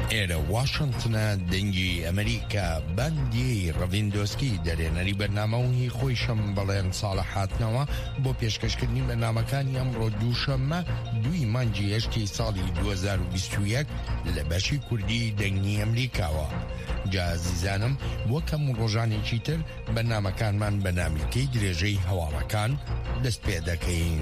ئێرە واشنگتنە دەنگی ئەمریکا باندی ڕەڤیندۆسکی دەرێنەری بەرنامەی خۆی شەم بەڵێن ساڵە هاتنەوە بۆ پێشکەشکردنی بەرنامەکانی ئەمڕۆ دووشەممە 2 مانگی هەشتی ساڵی 2021 لە بەشی کوردی دەنگی ئەمریکاوە. جازیزانم وەکەم ڕۆژانێکی تر بەرنامەکانمان بە نامیکەی درێژەی هەواڵەکان دەست پێ دەکەین.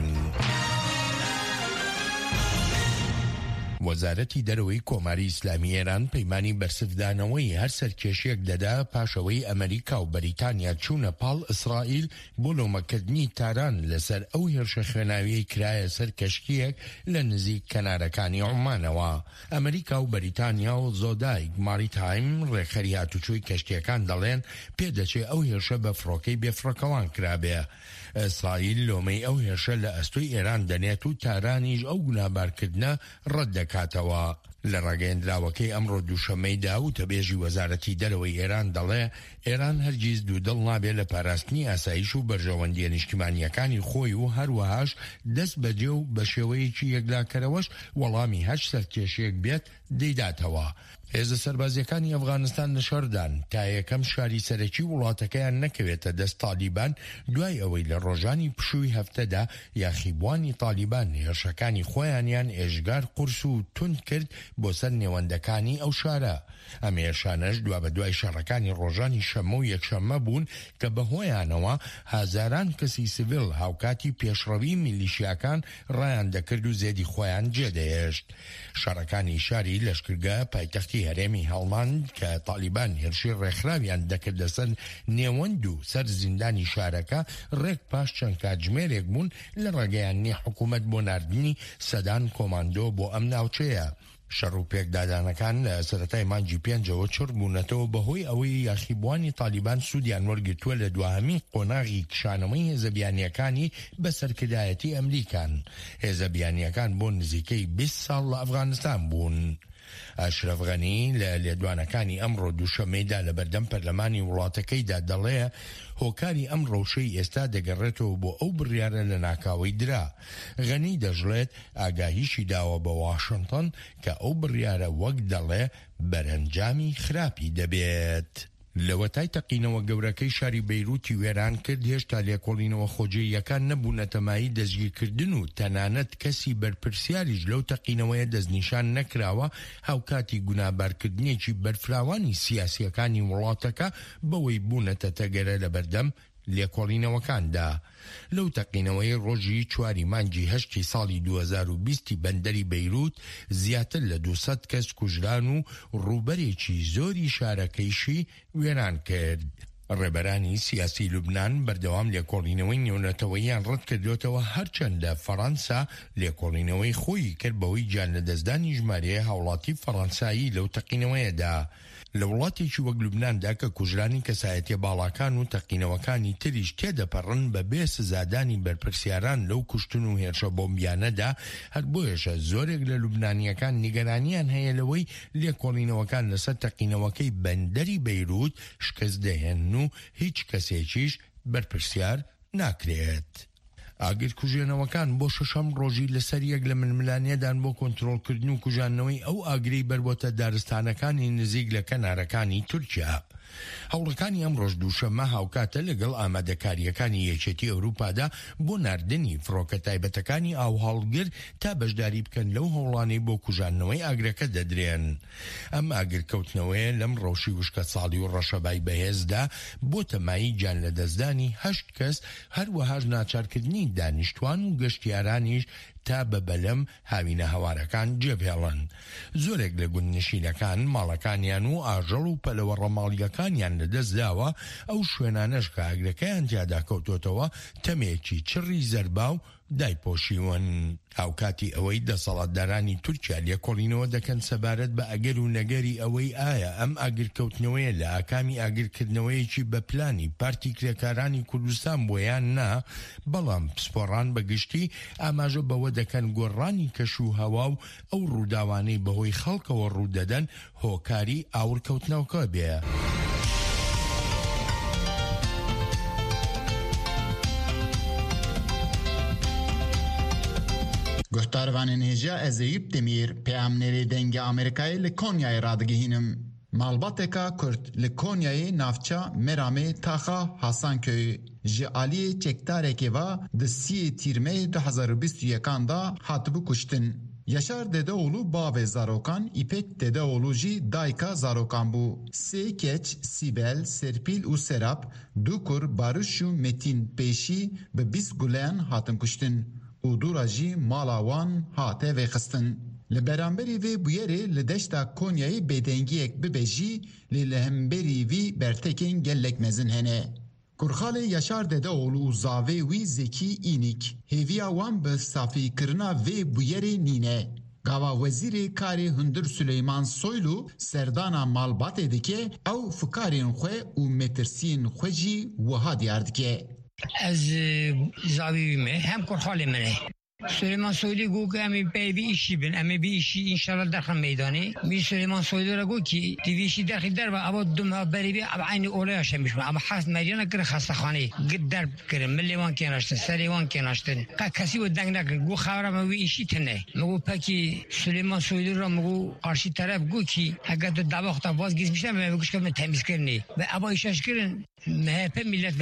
وەزارەتی دەرەوەی کۆماری ئیسلامی ئێران پەیمانی بەرسفدانەوەی هەر سەرکێشیەک دەدا پاشەوەی ئەمریکا و بەریتانیا چوونە پاڵ ئیسرائیل بۆ لۆمەکردنی تاران لەسەر ئەو هێرشە خوێناویەی کرایە سەر کەشتیەک لە نزیک کەنارەکانی عومانەوە. ئەمریکا و بەریتانیا و زۆدای ماریتایم ڕێکخەری هاتوچۆی کەشتیەکان دەڵێن پێدەچێ ئەو هێرشە بە فڕۆکەی بێفڕۆکەوان کرابێ. ئیسرائیل لۆمەی ئەو هێرشە لە ئەستۆی ئێران دەنێت و تارانیش ئەو گونابارکردنە ڕەت دەکاتەوە. لە ڕاگەیەندراوەکەی ئەمڕۆ دووشەمەیدا و تەبێژی وەزارەتی دەرەوەی ئێران دەڵێ ئێران هەرگیز دوودڵ نابێت لە پاراستنی ئاسایش و بەرژەوەندیە نیشتیمانیەکانی خۆی و هەروەهاش دەست بەجێ و بە شێوەیەکی یەکلاکەرەوەش وەڵامی هەر سەرکێشیەک بێت دەیداتەوە. هێزە سەربازیەکانی ئەفغانستان نشاردان تا یەکەم شاری سەرەکی وڵاتەکەیان نەکەوێتە دەست تالیبان دوای ئەوەی لە ڕۆژانی پشووی هەفتەدا یاخیبوانی تالیبان هێرشەکانی خۆیانیان ئێژگار قورس و تند کرد بۆ سەر نێوەندەکانی ئەو شارە. ئەم هێرشانەش دوا بە دوای شەڕەکانی ڕۆژانی شەمە و یەکشەممە بوون کە بەهۆیانەوە هازاران کەسی سیڤیل هاوکاتی پێشڕەوی میلیشیاکان ڕایان دەکرد و زێدی خۆیان جێدەهێشت. شەڕەکانی شاری لەشکرگە پایتەختی هەرێمی هەڵماند کە تالیبان هێرشی ڕێکخراویان دەکردە سەر نێوەند و سەر زیندانی شارەکە ڕێک پاش چەند کاتژمێرێک بوون لە ڕێگەیانی حکوومەت بۆ ناردنی سەدان کۆماندۆ بۆ ئەم ناوچەیە. شەڕ و پێکدادانەکان لە سەرەتای مانگی 5ەوە چڕ بوونەتەوە بەهۆی ئەوەی یاخیبوانی تالیبان سوودیان وەرگرتووە لە دواهەمین قۆناغی کشانەوەی هێزەبیانیەکانی بەسەرکردایەتی ئەمریکان. هێزەبیانیەکان بۆ نزیکەی 20 ساڵ لە ئەفغانستان بوون. ئاشرەف غەنی لە لێدوانەکانی ئەمڕۆ دووشەمەیدا لە بەردەم پەرلەمانی وڵاتەکەیدا دەڵێ هۆکاری ئەم ڕەوشەی ئێستا دەگەڕێتەوە بۆ ئەو بڕیارە لە ناکاوی درا. غەنی دەژڵێت ئاگاهیشی داوە بە واشنگتن کە ئەو بڕیارە وەک دەڵێ بەرەنجامی خراپی دەبێت. لەوەتای تەقینەوە گەورەکەی شاری بەیروتی وێران کرد هێشتا لێکۆڵینەوە خۆجێیەکان نەبوونە تەمایی دەستگیرکردن و تەنانەت کەسی بەرپرسیاریش لەو تەقینەوەیە دەستنیشان نەکراوە هاوکاتی گونابارکردنێکی بەرفراوانی سیاسیەکانی وڵاتەکە بەوەی بوونەتە تەگەرە لە بەردەم لێکۆڵینەوەکاندا. لەو تەقینەوەی ڕۆژی 4 مانگی هەشتی ساڵی 2020 بەندەری بەیروت زیاتر لە 200 کەس کوژران و ڕووبەرێکی زۆری شارەکەیشی وێران کرد. ڕێبەرانی سیاسی لوبنان بەردەوام لێکۆڵینەوەی نێونەتەوەیان ڕەت کردوێتەوە هەرچەندە فەڕەنسا لێکۆڵینەوەی خۆی کرد بەوەی گیان لە دەستدانی ژمارەیە هاوڵاتی فەڕەنسایی لەو تەقینەوەیەدا. لە وڵاتێکی وەک لوبناندا کە کوژرانی کەسایەتیە باڵاکان و تەقینەوەکانی تریش تێدەپەڕن بە بێ سزادانی بەرپرسیاران لەو کوشتن و هێرشە بۆمبیانەدا، هەر بۆیەشە زۆرێک لە لوبنانیەکان نیگەرانیان هەیە لەوەی لێکۆڵینەوەکان لەسەر تەقینەوەکەی بەندەری بەیروت شکست دەهێن و هیچ کەسێکیش بەرپرسیار ناکرێت. ئاگر کوژێنەوەکان بۆ 6ەم ڕۆژی لەسەر یەک لە ململانیەدان بۆ کۆنتڕۆڵکردن و کوژانەوەی ئەو ئاگری بەربۆتە دارستانەکانی نزیک لە کەنارەکانی تورکیا. هەوڵەکانی ئەم ڕۆژ دووشەممە هاوکاتە لەگەڵ ئامادەکاریەکانی یەکێتی ئەوروپادا بۆ ناردنی فڕۆکە تایبەتەکانی ئاو هەڵگر تا بەشداری بکەن لەو هەوڵانەی بۆ کوژانەوەی ئاگرەکە دەدرێن. ئەم ئاگرکەوتنەوەیە لەم ڕەوشی وشکە ساڵی و ڕەشەبای بەهێزدا بۆ تەمایی گیان لە دەستدانی 8 کەس هەروەهاش ناچارکردنی دانیشتوان و گەشتیارانیش تا بە بەلەم هاوینە هەوارەکان جێبهێڵن. زۆرێک لە گوندنشینەکان ماڵەکانیان و ئاژەڵ و پەلەوە ڕەماڵیەکانیان لەدەستداوە. ئەو شوێنانەش کە ئاگرەکەیان جیادا کەوتۆتەوە تەمێکی چڕی زەربا و دایپۆشیون. هاوکاتی ئەوەی دەسەڵاتدارانی تورکیا لێکۆڵینەوە دەکەن سەبارەت بە ئەگەر و نەگەری ئەوەی ئایا ئەم ئاگرکەوتنەوەیە لە ئاکامی ئاگرکردنەوەیەکی بە پلانی پارتی کرێکارانی کوردستان بۆیان نا، بەڵام پسپۆڕان بەگشتی ئاماژە بەوە دەکەن گۆڕانی کەش و هەوا و ئەو ڕووداوانەی بەهۆی خەڵکەوە ڕوودەدەن هۆکاری ئاورکەوتنەوەکە بێ. گفتاروان هجا از ایوب دمیر پیامنری دنگ آمریکای لکونیای رادگهینم. مالباتکا کرد لکونیای نافچا مرامه تاخا حسان köy جعالی چکتارکی و دسی تیرمه 2021 دا hatibû kuştin. Yaşar Dedeoğlu Bave Zarokan, İpek Dedeoğlu jî dayka Zarokan bû. Sê keç, Sibel, Serpil û Serap, Dukur, Barış û Metin Pêşî bi 20 guleyan hatin kuştin. û dûra jî mala wan hate vêxistin. Li beramberî vê bûyerê li deşta Konyayê bêdengiyek bibe jî lê li hemberî vî bertekên gelek mezin hene. Kurxalê Yaşar Dedeoğlu û zavê wî Zekî İnik hêviya wan bi safîkirina vê bûyerê nîne. Gava wezîrê karê Hundir Süleyman Soylu serdana malbatê dike ew fikarên xwe û metirsiyên xwe jî wiha diyar dike. Ez zavî me hem kurxalê me ne. Süleyman Soylu گو که امی بی ایشی بین امی بی ایشی انشالله درخم میدانی می سلیمان سویلو را گو کی دیویشی درخی در و ابا دم بری بی اب عین اولایش میشم اما حس مرینا کر خستخانه گد در کرم ملیوان کناشتن سلیوان کناشتن کسی و دنگ نکن گو خبرم وی ایشی تنه مگو پکی سلیمان سویلو را مگو آرشی طرف گو کی اگر تو دباخت باز گیز میشم مگوش که تمیز کنی و ابا ایشش کرن MHP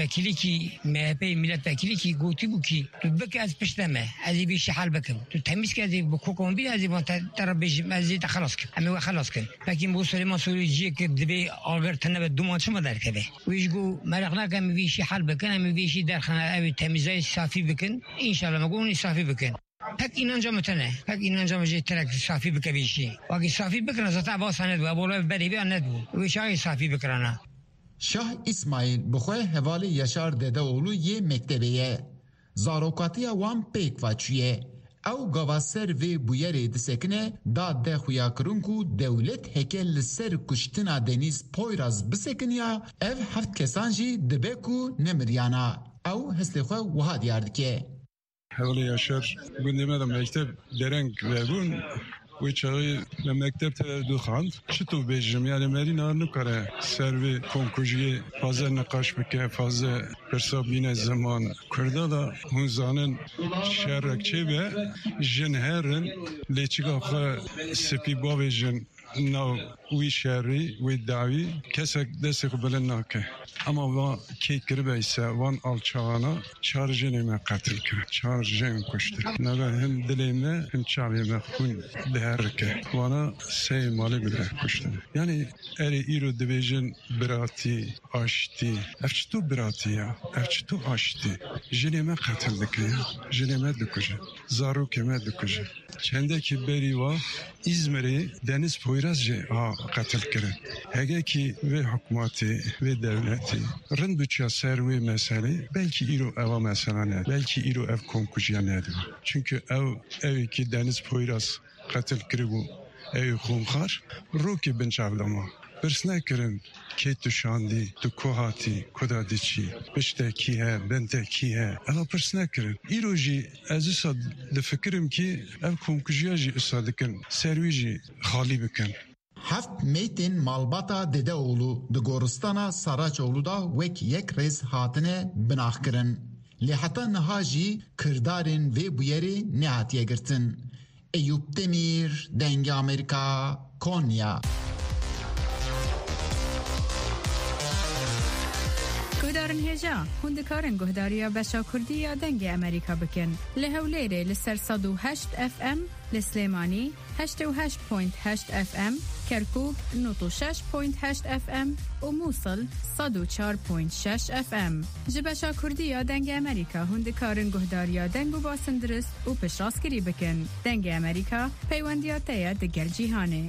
milletvekili ki goти bu ki tu bek az pişteme az bir şey hal bekim tu temiz ki bu kokum bir az bir tarabej az da خلاص ki ama خلاص ki lakin bu Süleyman Soylu'yu ki dibe agar tanıbe duman çıma der ki ve bu merakna ki bir şey hal bekin ama bir şey derxana ev temizliği safi bekin inşallah magun safi bekin pek inancım tane pek inancım jeterek safi bekin bir şey vaki safi bekin zaten basanet bu abola beri bir anet bu ve şey safi bekrana Şah İsmail bixwe hevalê Yaşar Dedeoğlu yê mektebeye. Zarokatiya wan pêk vaçûye. Ew gava ser vê bûyerê disekine da de xuyakirin ku dewlet heke li ser kuştina Deniz Poyraz bisekiniya ev heft kesan jî dibe ku nemiryana. Ew hestê xwe wiha diyar dike. Hevalê Yaşar gundê me de mekteb dereng vebûn. و چای مکتب دو خواند چطور بیشتر یعنی مری نکاره سروی کنکوژی فاز نقاش بکه فاز پرسابین زمان کرده دا هون زانن شرک چه به جنهرن لیچگاه خو سپی باوی جن نو وی شری وی داوی کسی دست قبل نکه اما و کی کربه ایسا وان آلچانا چارجنی من قتل کرد چارجن کشته نگاه هم دلیمه هم چاوی من خون دهرکه وانا سه مالی بده کشته یعنی اری ایرو دویجن براتی آشتی افچتو براتی یا افچتو آشتی جنی من قتل دکه جنی من دکجه زارو که من دکجه چنده که بری و İzmir'i Deniz Poyrazcı katil kirin. Hege ki ve hükümeti ve devleti rın bütçe servi mesele belki iro eva mesela ne? Belki iro ev konkujiya nedir? Çünkü ev ki Deniz Poyraz katil kiri bu ev kunkar ruki bin çavlama. Birsine kirin ki tuşandi, tu kohati, kodadiçi, pişteki he, benteki he. Ama birsine kirin. İroji azisa de fikrim ki ev konkujiyaji ısadıkın, serviji hali bikin. Heft meytin malbata Dedeoğlu de Goristana Saraçoğlu da vek yek rez hatine binah kirin. Lihata nihaji kirdarin ve bu yeri nihatiye girtin. Eyüp Demir, Denge Amerika, Konya. گهدارن هجا هندکارن گهداریا بشا کردی دنگ امریکا بکن لهولیره لسر 108 FM لسلیمانی 88.8 FM کرکوک 96.8 FM و موصل 104.6 FM جبشا کردی دنگ امریکا هندکارن گهداریا دنگ و باسندرس و پشراسکری بکن دنگ امریکا پیوندیاتیا دگل جیهانه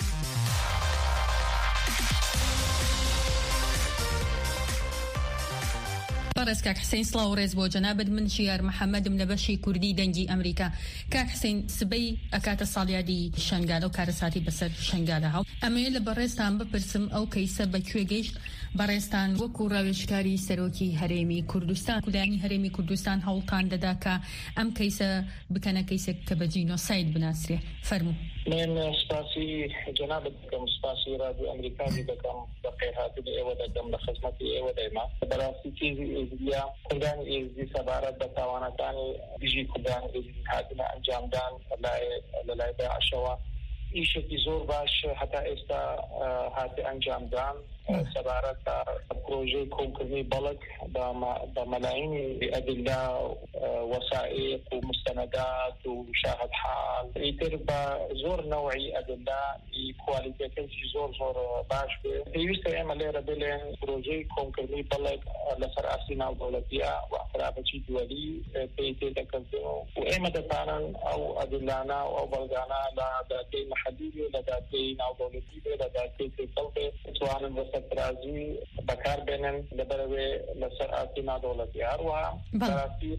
بارس كاك حسين سلاوريز بو جنابد من شيار محمد من بشي كردي دنجي أمريكا كاك حسين سبي أكات الصاليادي شنغادا وكارساتي بسر شنغادا هاو أمي لبرز تام ببرسم أو كيسا بكوي جيش بەڕێستان وەکو ڕاوێژکاری سەرۆکی هەرێمی کوردستان کودانی هەرێمی کوردستان هەوڵتان دەدا کە ئەم کەیسە بکەنە کەیسێک کە بە جینۆساید بناسرێ. فەرموو. من سپاسی جنابت دەکەم، سپاسی رادیۆ ئەمریکایی دەکەم، بە خێرهاتنی ئێوە دەکەم، لە خزمەتی ئێوە دەیما. بەڕاستی چیزی ئێزدیا کوردانی ئێزدی سەبارەت بە تاوانەکانی دژی کوردانی ئێزدی هاتنە ئەنجامدان لەلای داعشەوە ئیشێکی زۆر باش هەتا ئێستا هاتی ئەنجامدان سەبارەت بە پرۆژەی کۆنکردنی بەڵک بە مەلاینی ئەدلا وەسائق و مستەنەدات و شاهد حال ئیتر بە زۆر نەوعی ئەدلا کوالیتیەکەی زۆر باش بێ. پێویستە ئێمە لێرە بڵێن پرۆژەی کۆنکردنی بەڵک لەسەر ئاسی ناودەوڵەتیە و ئەفرابەتی دووەلی پێی تێدەکردن و ئێمە دەتانن ئەو ئەدلانا و ئەو بەڵگانە لە دادگای محەلی بێ، لە دادگای ناودەوڵەتی بێ، لە دادگای تێکەڵ بێ، بتوانن بەسەرپرازی بەکار بێنن لەبەرەوێ لەسەر ئاسی ناودەوڵەتی. هەروەها بەڕاستی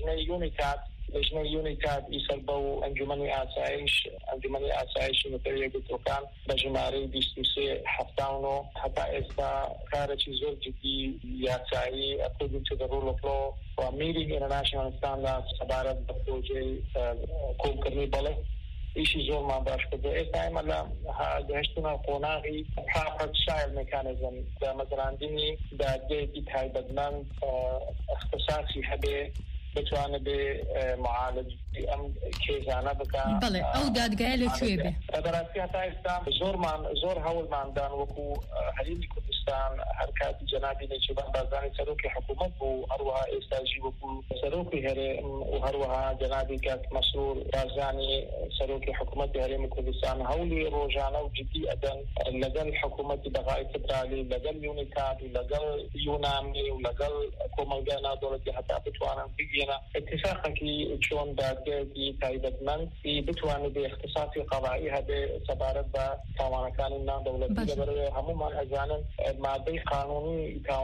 لەژنەی یونیتات ئیسەر بە و ئەنجومەنی ئاسایشی نوێیە گوتوەکان بە ژمارەی 2379 هەتا ئێستا کارێکی زۆر جدی یاسایی ئەکردن to the rule of law و meeting international standards سەبارەت بە پرۆژەی کۆنکردنی بەڵک ئیشی زۆرمان باش کرد. ئێستا ئێمە لە گەشتنە قۆناغی پاپەت شایل مێکانیزم دامەزراندنی دادگایەکی تایبەتمەند اختصاصی هەبێ بتوانێت بێ معالجی ئەم کێزانە بکات. بەڵێ ئەو دادگایە لەکوێ بێ؟ بەڕاستی هەتا ئێستا زۆر هەوڵماندان وەکو هەرێمی کوردستان هەر کاتی جەنابی نێچیروان بارزانی سەرۆکی حکوومەت بوو، هەروەها ئێستاژی وەکو سەرۆکی هەرێم و هەروەها جەنابی کاک مەسرور بارزانی سەرۆکی حکوومەتی هەرێمی کوردستان هەوڵی ڕۆژانە و جدی ئەدەن لەگەڵ حکوومەتی بەغای فدرالی، لەگەڵ یونیتات و لەگەڵ یونامی و لەگەڵ کۆمەلگای ناودەوڵەتی هەتا بتوانن بگێنە اتفاقێکی چۆن دادگایەکی تایبەتمەند بتوانێت بە اختصاصی قەضایی هەبێ سەبارەت بە تاوانەکانی ناودەوڵەتی. لەبەرەوەی هەمومان ئەزانن مادەی قانونی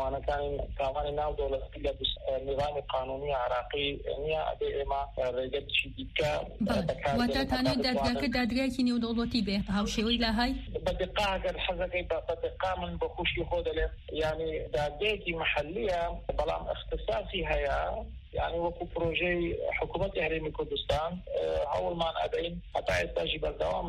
تاوانی ناودەوڵەتی لە نظامی قانونی عراقی نییە. ئەبێ ئێمە ڕێگەی دیکە واتاتانێت دادگاکە دادگایەکی نێودەوڵەتی بێ هاوشێوەی لاهای بەدقا ئەگەر حەزەکەی بەدقا من بە خوشی خۆ دەڵێم یعنی دادگایەکی محەلیە بەڵام اختصاصی هەیە، يعني وەکو پرۆژەی حکوومەتی هەرێمی کوردستان هەوڵمان ئەدەین هەتا ئێستاژی بەردەوام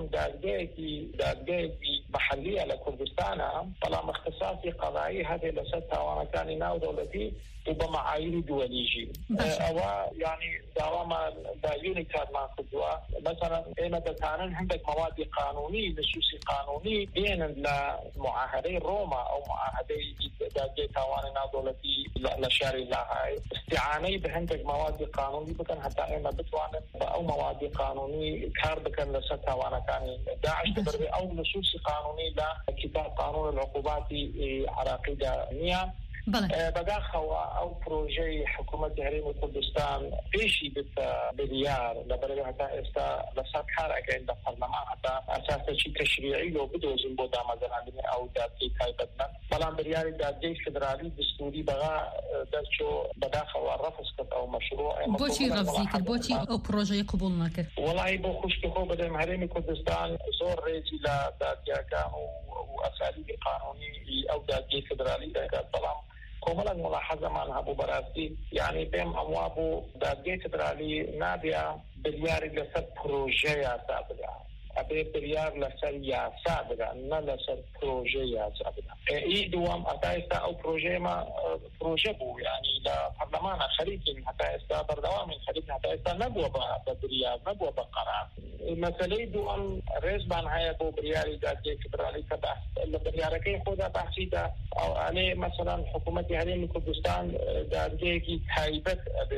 دادگایەکی محەلیە لە کوردستانە بەڵام اختصاصی قەضایی هەبێ لەسەر تاوانەکانی ناودەوڵەتی و بە مەعایری دووەلیژی. ئەوە یعنی داوامان بە یونیتاتمان کردووە. مثلا ئێمە دەتانن هەندێک مەوادی قانونی نصوصی قانونی بێنن لە معاهدەی ڕۆما ئەو معاهدەی دادگای تاوانی ناودەوڵەتی لە شاری لاهای استعانەی بە هەندێک مەوادی قانونی بکەن هەتا ئێمە بتوانن بە ئەو مەوادی قانونی کار بکەن لەسەر تاوانەکانی داعش دەبێ ئەو نصوصی قانونی لە کتاب قانون العقوباتی عراقیدا نییە. بەداخەوە ئەو پرۆژەی حکوومەتی هەرێمی کوردستان پێشی بتە بریار لەبەرەوەی هەتا ئێستا لەسەر کارەکەین لە پەرلەمان هەتا ئەساسێکی تەشریعی لۆ بدۆزین بۆ دامەزراندنی ئەو دادگای تایبەتمەند. بەڵام بریاری دادگای فدرالی دستوری بەغا دەرچۆ بەداخەوە ڕەفز کرد ئەو مەشروع. بۆچی ڕەفزی کرد؟ بۆچی ئەو پرۆژەی قبوڵ نەکرد؟ وەڵی بۆ خوشکی خۆ بدەم هەرێمی کوردستان زۆر ڕێزی لە دادگاکان و ئەسالیبی قانونی ئەو دادگای فدرالی دەکات، بەڵام کۆمەڵک ملاحەزەمان هەبوو بەڕاستی یعنی پێم ئەموا بوو دادگای فدرالی نابێ بریاری لەسەر پرۆژە یاسا بدات، ئەبێ بریار لەسەر یاسا بدات نە لەسەر پرۆژە یاسا بدات. ئی دووەم هەتا ئێستا ئەو پرۆژە بوو یعنی لە پەرلەمانە خەریکین هەتا ئێستا بەردەوامین خەریک هەتا ئێستا نەبووە بە بریار نەبووە بە قەرار. مەسەلەی دووەم ڕێزمان هەیە بۆ بریاری دادگای فدرالی کە لە بریارەکەی خۆدا بەحسیدا ئەڵێ مەسەلەن حکوومەتی هەرێمی کوردستان دادگایەکی تایبەت ئەبێ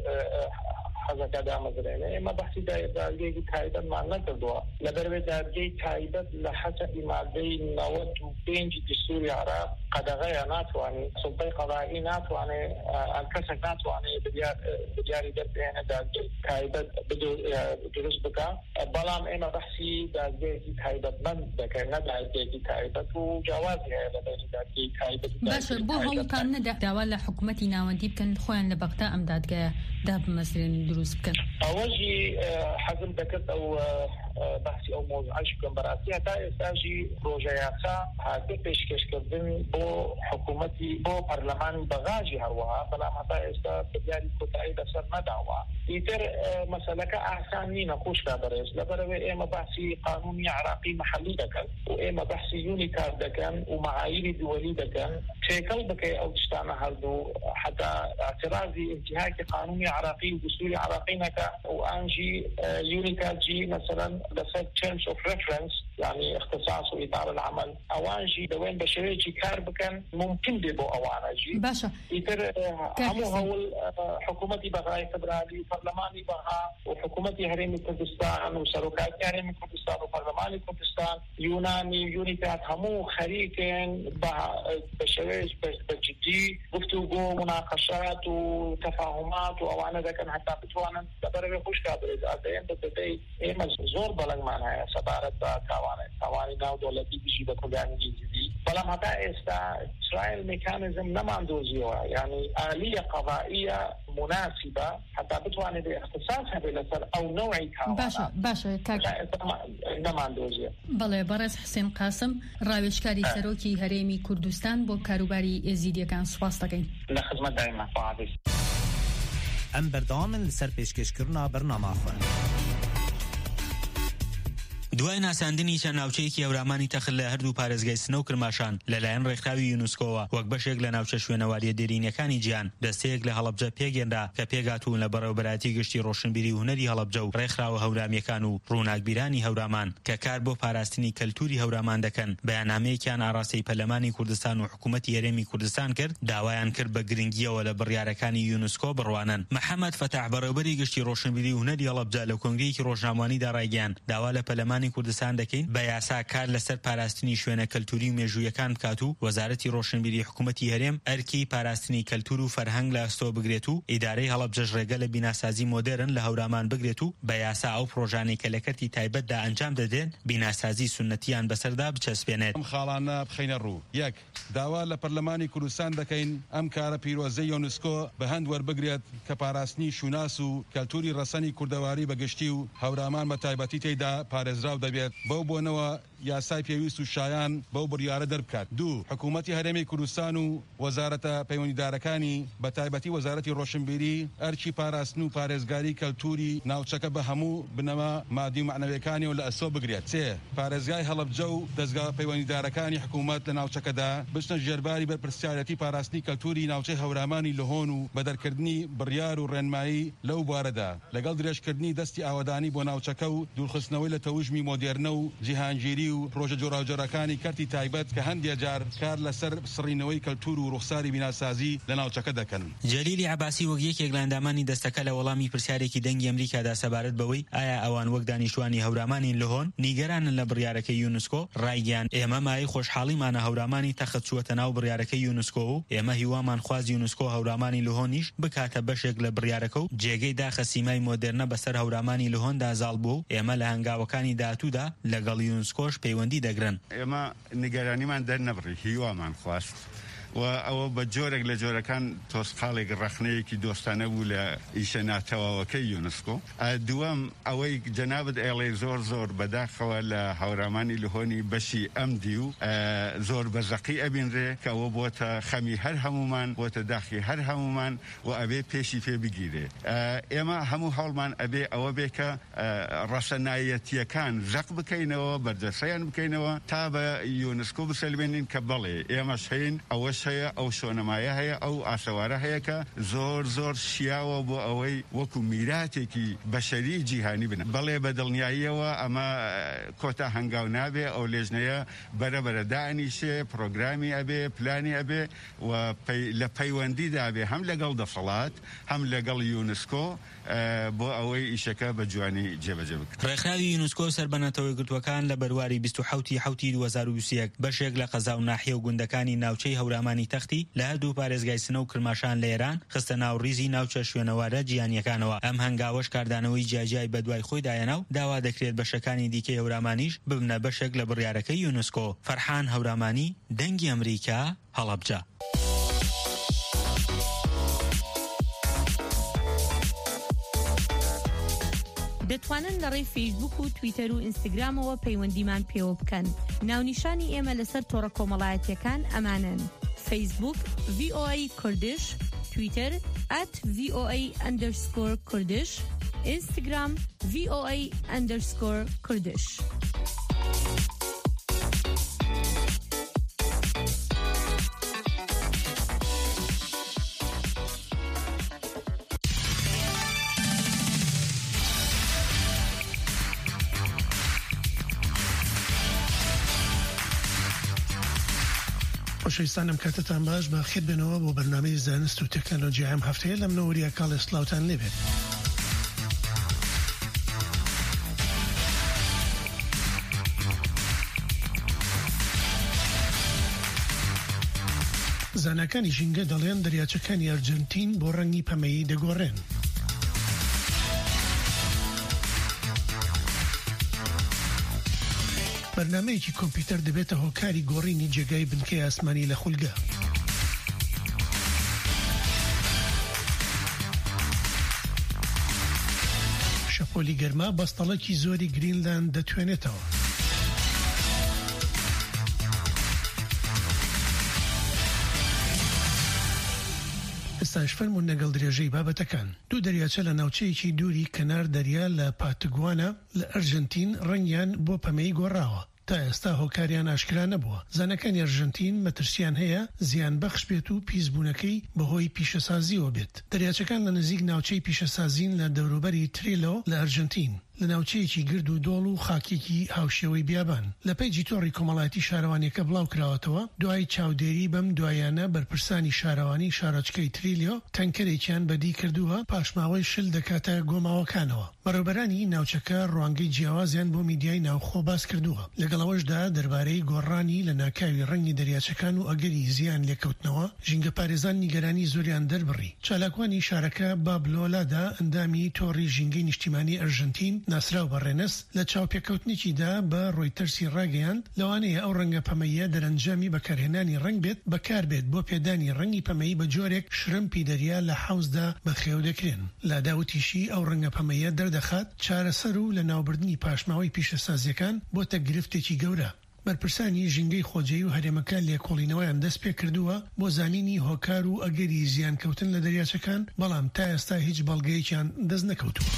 حەزەکە دامەزرێنێ. ئێمە بەحسی دادگایەکی تایبەتمان نەکردووە لەبەرەوەی دادگای تایبەت لە حەسەبی مادەی 95 دستوری عراق قەدەغەیە ناتوانێت سوڵتەی قەضایی ناتوانێت کەسێک ناتوانێت بریاری دەربێنێ دادگای تایبەت دروست بکە. بەڵام ئێمە بەحسی دادگایەکی تایبەتمەند دەکەین نە دادگایەکی تایبەت و جیاوازی هەیە لەبەری دادگای تایبەت. باشە بۆ هەوڵتان نەدا داوا لە حکوومەتی ناوەندی بکەن خۆیان لە بەغدا ئەم دادگایە دابمەزرێن دروست بکەن؟ ئەوەژی حەزم دەکرد ئەو بەحسی ئەو مۆزوعەش بکەم. بەڕاستی هەتا ئێستاژی ڕۆژە یاسا هاتێ پێشکەشکردن بۆ بۆ حکوومەتی بۆ پەرلەمانی بەغاژی هەروەها بەڵام هەتا ئێستا بڕیاری کۆتایی لەسەر نەداوە. ئیتر مەسەلەکە ئاسان نینە خوشکا بەڕێز لەبەرەوەی ئێمە بەحسی قانونی عراقی محەلی دەکەن و ئێمە بەحسی یونیتار دەکەن و معایری دووەلی دەکەن تێکەڵ بکەی ئەو تشتانە هەردوو حتا اعتراضی انتهاکی قانونی عراقی و دستوری عراقی نەکە و ئانجی یونیتارجی مثلا لەسەر terms of reference يعني اختصاص وإطار العمل أوانجي دوين بشريجي كار بكن ممكن دي بو أوانجي باشا يتر همو هول حكومتي بغاية فدرالي وبرلماني بها وحكومتي هريمي كردستان وسروكاتي هريمي كردستان وبرلماني كردستان يوناني يونيتات همو خريكين بشريج بجدي گفتگو مناقشات وتفاهمات وأوانا ذاكن حتى بتوانا لبرغي خوش كابرز أدين بدي إيما زور بلغ معناها سبارت تواني ناو دولتی بشی به کردن جدی. بلام حتی استا اسرائیل مکانیزم نماندوزیوه یعنی آلیه قضائیه مناسبة حتى بتواني باختصاصها بلسر أو نوعي كاوانا. باشا كاك نماندوزیه. بله برز حسین قاسم راویشکاری سروکی هرمی کردستان با کاروباری ازیدی کان سپاس دکین. لخدمت دائما فعالی. ام بردام لسر پیشکش کرنا برنامه خواه. دوای ناساندنی چەند ناوچەیەکی هەورامانی تەخت لە هەردوو پارێزگای سنە و کرماشان لەلایەن ڕێکخراوی یونسکۆوە وەک بەشێک لە ناوچە شوێنەواریە دێرینەکانی جیان دەستەیەک لە هەڵەبجە پێگەێنرا کە پێگاتوون لە بەڕێوەبەرایەتی گشتی ڕۆشنبیری و هونەری هەڵەبجە و ڕێکخراوە هەورامیەکان و ڕووناکبیرانی هەورامان کە کار بۆ پاراستنی کەلتوری هەورامان دەکەن. بەیاننامەیەکیان ئاڕاستەی پەرلەمانی کوردستان و حکوومەتی هەرێمی کوردستان کرد داوایان کرد بە گرنگیەوە لە بڕیارەکانی یونسکۆ بڕوانن. محەممەد فەتاح بەڕێوەبەری گشتی ڕۆشنبیری و هونەری هەڵەبجە لە کۆنگرەیەکی ڕۆژنامەوانیدا ڕایگەیاند داوا لە پەرلەمانی کوردستان دەکەین بە یاسا کار لەسەر پاراستنی شوێنە کەلتوری و مێژوویەکان بکات و وەزارەتی ڕۆشنبیری حکوومەتی هەرێم ئەرکی پاراستنی کەلتور و فەرهەنگ لە ئەستۆ بگرێت و ئیدارەی هەڵەبجەش ڕێگە لە بیناسازی مۆدێرن لە هەورامان بگرێت و بە یاسا ئەو پرۆژانەی کە لە کەرتی تایبەتدا ئەنجام دەدێن بیناسازی سونەتیان بەسەردا بچەسپێنێت. ئەم خاڵانە بخەینە ڕوو. یەک داوا لە پەرلەمانی کوردستان دەکەین ئەم کارە پیرۆزەی یونسکۆ بە هەند وەربگرێت کە پاراستنی شوناس و کەلتوری ڕەسەنی کوردەواری بەگشتی و هەورامان بە تایبەتی تێیدا پارێزراو دەبێت بەو بۆنەوە یاسای پێویست و شایان بەو بڕیارە دەربکات. دوو حکوومەتی هەرێمی کوردستان و وەزارەتە پەیوەندیدارەکانی بە تایبەتی وەزارەتی ڕۆشنبیری ئەرکی پاراستن و پارێزگاری کەلتوری ناوچەکە بە هەموو بنەما مادی و معنەویەکانی و لە ئەسۆ بگرێت. سێ پارێزگای هەڵەبجە و دەستگا پەیوەندیدارەکانی حکوومەت لە ناوچەکەدا بچنە ژێرباری بەرپرسیارەتی پاراستنی کەلتوری ناوچەی هەورامانی لەهۆن و بەدەرکردنی بڕیار و ڕێنمایی لەو بوارەدا لەگەڵ درێژکردنی دەستی ئاوادانی بۆ ناوچەکە و دوورخستنەوەی لە تەوژمی مۆدێرنە و جیهانگیری و پرۆژە جۆراوجۆرەکانی کەرتی تایبەت کە هەندێک جار کار لەسەر سڕینەوەی کەلتور و ڕوخساری بیناسازی لە ناوچەکە دەکەن. جەلیلی عەباسی وەک یەکێک لە ئەندامانی دەستەکە لە وەڵامی پرسیارێکی دەنگی ئەمریکادا سەبارەت بەوەی ئایا ئەوان وەک دانیشتوانی هەورامانین لەهۆن نیگەرانن لە بڕیارەکەی یونسکۆ ڕایگەیان ئێمە مای خۆشحاڵیمانە هەورامانی تەخت چووەتە ناو بڕیارەکەی یونسکۆ و ئێمە هیوامان خواز یونسکۆ هەورامانی لەهۆنیش بکاتە بەشێک لە بڕیارەکە و جێگەی داخە سیمای مۆدێرنە بەسەر هەورامانی لەهۆندا زاڵ بوو ئێمە لە هەنگاوەکانی داهاتوودا لەگەڵ یونسکۆش پەیوەندی دەگرن. ئێمە نیگەرانیمان دەرنەبڕی هیوامان خواست و ئەوە بە جۆرێک لە جۆرەکان تۆسقاڵێک ڕەخنەیەکی دۆستانە بوو لە ئیشە ناتەواوەکەی یونسکۆ. دووەم ئەوەی جەنابەت ئێڵێ زۆر بەداخەوە لە هەورامانی لەهۆنی بەشی ئەمدی و زۆر بەزەقی ئەبینرێ کە ئەوە بۆتە خەمی هەر هەمومان بۆتە داخی هەر هەمومان و ئەبێ پێشی پێ بگیرێ. ئێمە هەموو هەوڵمان ئەبێ ئەوە بێ کە ڕەشەنایەتیەکان زەق بکەینەوە بەردەسەیان بکەینەوە تا بە یونسکۆ بسەلمێنین کە بەڵێ ئێمەش هەین ئەوەش هەیە ئەو شۆنەمایە هەیە ئەو ئاسەوارە هەیە کە زۆر شیاوە بۆ ئەوەی وەکو میراتێکی بەشەری جیهانی بنە. بەڵێ بە دڵنیاییەوە ئەمە کۆتا هەنگاو نابێ ئەو لێژنەیە بەرەبەرە دانیشێ پرۆگرامی ئەبێ پلانی ئەبێ و لە پەیوەندیدا بێ هەم لەگەڵ دەسەڵات هەم لەگەڵ یونسکۆ بۆ ئەوەی ئیشەکە بە جوانی جێبەجێ بکرێت. ڕێکخراوی یونسکۆ سەربەنەتەوەی گرتوەکان لە بەرواری 27 2021 بەشێک لە قەزا و ناحیە و گوندەکانی ناوچەی هەورامانی تەختی لە هەردوو پارێزگای سنە و کرماشان لە ئێران خستە ناو ڕیزی ناوچە شوێنەوارە جیهانیەکانەوە. ئەم هەنگاوەش کاردانەوەی جیاجیای بەدوای خۆی دایەنا و داوا دەکرێت بەشەکانی دیکەی هەورامانیش ببنە بەشێک لە بڕیارەکەی یونسکۆ. فەرحان هەورامانی دەنگی ئەمریکا هەڵەبجە. دەتوانن لەڕێی فیسبوک و تویتەر و ئینستاگرامەوە پەیوەندیمان پێوە بکەن. ناونیشانی ئێمە لەسەر تۆڕە کۆمەڵایەتیەکان ئەمانن: فیسبوک VOA کوردش، تویتر @VOA_Kurdish، اینستاگرام VOA_Kurdish. خۆشەویستانم کاتتان باش بە خێر بێنەوە بۆ بەرنامەی زانست و تەکنۆلۆژی ئەم هەفتەیە لەم نەوەریە کاڵ سلااوتان لێبێت. زانکانی ژینگە دەڵێن دەریاچەکانی ئەرجنتین بۆ ڕەنگی پەمەیی دەگۆڕێن. بەرنامەیەکی کۆمپیوتەر دەبێتە هۆکاری گۆڕینی جێگای بنکەی ئاسمانی لە خولگە. شەپۆلی گەرما بەستەڵەکی زۆری گرینلاند دەتوێنێتەوە. ئێستاش فەرمونون لەگەڵ درێژەی بابەتەکان. دوو دەریاچە لە ناوچەیەکی دووری کەنار دەریا لە پاتگوانە لە ئەرژنتین ڕەنگیان بۆ پەمەی گۆڕاوە. تا ئێستا هۆکاریان ئاشکرا نەبووە. زانەکانی ئەرژنتین مەترسیان هەیە زیان بەخش بێت و پیسبوونەکەی بەهۆی پیشەسازیەوە بێت. دەریاچەکان لە نزیک ناوچەی پیشەسازین لە دەوروبەری تریلۆ لە ئەرژنتین، لە ناوچەیەکی گرد و دۆڵ و خاکێکی هاوشێوەی بیابان. لە پێیجی تۆڕی کۆمەڵایەتی شارەوانیەکە بڵاو کراوەتەوە دوای چاودێری بەم دوایانە بەرپرسانی شارەوانی شارۆچکەی تریلیۆ تەنکەرێکیان بەدی کردووە پاشماوەی شل دەکاتە گۆماوەکانەوە. بەڕێوەبەرانی ناوچەکە ڕوانگەی جیاوازیان بۆ میدیای ناوخۆ باس کردووە. لەگەڵەوەشدا دەربارەی گۆڕانی لە ناکاوی ڕەنگی دەریاچەکان و ئەگەری زیان لێکەوتنەوە ژینگە پارێزان نیگەرانی زۆریان دەربڕی. چالاکوانی شارەکە بابلۆلادا ئەندامی تۆڕی ژینگەی نیشتیمانی ئەرژنتین ناسراو بەڕێنەس لە چاوپێکەوتنێکیدا بە ڕۆیتەرسی ڕاگەیاند لەوانەیە ئەو ڕەنگە پەمەیە دەرەنجامی بەکارهێنانی ڕەنگ بێت بەکاربێت بۆ پێدانی ڕەنگی پەمەیی بە جۆرێک شرمپی دەریا لە حوزدا بەخێو دەکرێن. لاداوتیشی ئەو ڕەنگە پەمەیە دەردەخات چارەسەر و لە ناوبردنی پاشماوەی پیشەسازیەکان بۆتە گرفتێکی گەورە. بەرپرسانی ژینگەی خۆجێی و هەرێمەکان لێکۆڵینەوەیان دەست پێ کردووە بۆ زانینی هۆکار و ئەگەری زیانکەوتن لە دەریاچەکان، بەڵام تا ئێستا هیچ بەڵگەیەکیان دەست نەکەوتووە.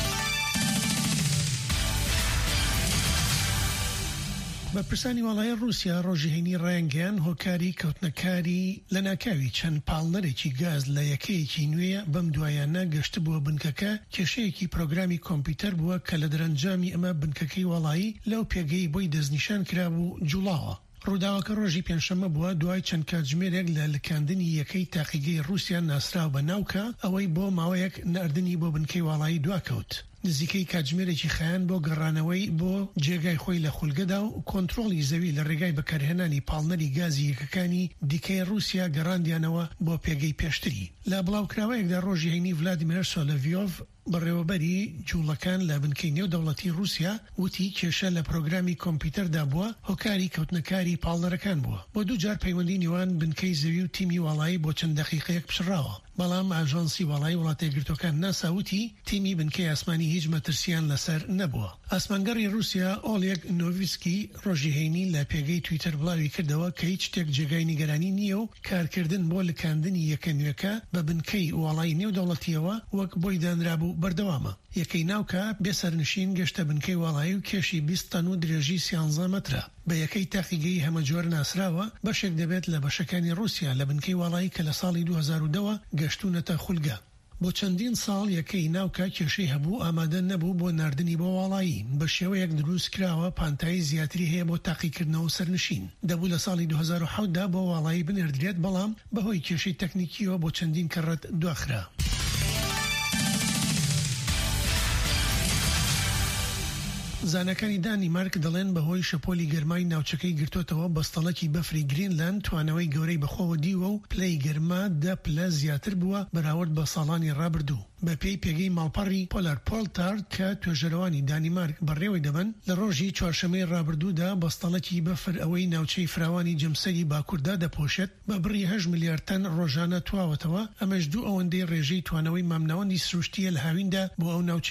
بەرپرسانی وڵایە رووسیا ڕۆژی هەینی ڕایانگەیان هۆکاری کەوتنەکاری لە ناکاوی چەند پاڵنەرێکی گاز لە یەکەیەکی نوێیە بەم دوایانە گەشت بووە بنکەکە کێشەیەکی پرۆگرامی کۆمپیوتەر بووە کە لە دەرەنجامی ئەمە بنکەکەی وڵایی لەو پێگەی بۆی دەستنیشان کرابوو جوڵاوە. ڕووداوەکە ڕۆژی پێنجشەممە بووە دوای چەند کاتژمێرێک لە لکاندنی یەکەی تاقیگەی رووسیا ناسراو بە ناوکە ئەوەی بۆ ماوەیەک ناردنی بۆ بنکەی وڵایی دواکەوت. نزیکەی کاتژمێرێکی خەیان بۆ گەڕانەوەی بۆ جێگای خۆی لە خولگەدا و کۆنتترۆڵی زەوی لە ڕێگای بەکارهێنانی پاڵنەری گازی یەکەکانی دیکەی رووسیا گەڕاندیانەوە بۆ پێگەی پێشتری. لە بڵاوکراوەیەکدا ڕۆژی هەینی ڤلادیمیر سۆلڤیۆڤ بەڕێوەبەری جوڵەکان لە بنکەی نێودەوڵەتی رووسیا وتی کێشە لە پرۆگرامی کۆمپیوتەردا بووە، هۆکاری کەوتنەکاری پاڵنەرەکان بووە. بۆ دوو جار پەیوەندی نێوان بنکەی زەوی و تیمی وڵایی بۆ چەند دەقیقەیەک پشڕاوە، بەڵام ئاژانسی وڵایی وڵاتە یەکگرتوەکان ناساوتی تیمی بنکەی ئاسمانی هیچ مەترسیان لەسەر نەبووە. ئاسمانگەڕی رووسیا ئۆلێگ نۆڤیسکی ڕۆژی هەینی لە پێگەی تویتەر بڵاوی کردەوە کە هیچ شتێک جێگای نیگەرانی نییە و کارکردن بۆ لکاندنی یەکە نوێەکە بە بنکەی وڵایی نێودەوڵەتیەوە وەک بۆی دانرابوو بەردەوامە. یەکەی ناوکە بێسەرنشین گەشتە بنکەی وڵایی و کێشی 20 تەن و درێژی 13 مەترە. بە یەکەی تاقیگەی هەمەجۆر ناسراوە بەشێک دەبێت لە بەشەکانی رووسیا لە بنکەی وڵایی کە لە ساڵی 2010ەوە گەشتونەتە خولگە. بۆ چەندین ساڵ یەکەی ناوکە کێشەی هەبوو ئامادە نەبوو بۆ ناردنی بۆ وڵایی، بە شێوەیەک دروست کراوە پانتایی زیاتری هەیە بۆ تاقیکردنەوە و سەرنشین. دەبوو لە ساڵی 2007دا بۆ وڵایی بنێردرێت، بەڵام بەهۆی کێشەی تەکنیکیەوە بۆ چەندین کەڕەت دواخرا. زانەکانی دانیمارک دەڵێن بەهۆی شەپۆلی گەرمای ناوچەکەی گرتوتەوە بەستەڵەکی بەفری گرینلاند توانەوەی گەورەی بەخۆوە دیوە و پلەی گەرما 10 پلە زیاتر بووە بەراورد بە ساڵانی ڕابردوو. بە پێی پێگەی ماڵپەڕی پۆلار پۆلتارد کە توێژەرەوانی دانیمارک بەڕێوەی دەبن، لە ڕۆژی چوارشەمەی ڕابردوودا بەستەڵەکی بەفر ئەوەی ناوچەی فراوانی جەمسەری باکووردا دەپۆشێت بە بڕی 8 ملیار تەن ڕۆژانە تواوەتەوە. ئەمەش دوو ئەوەندەی ڕێژەی توانەوەی مامناوەندی سروشتیە لە هاویندا بۆ ئەو ناوچەیە.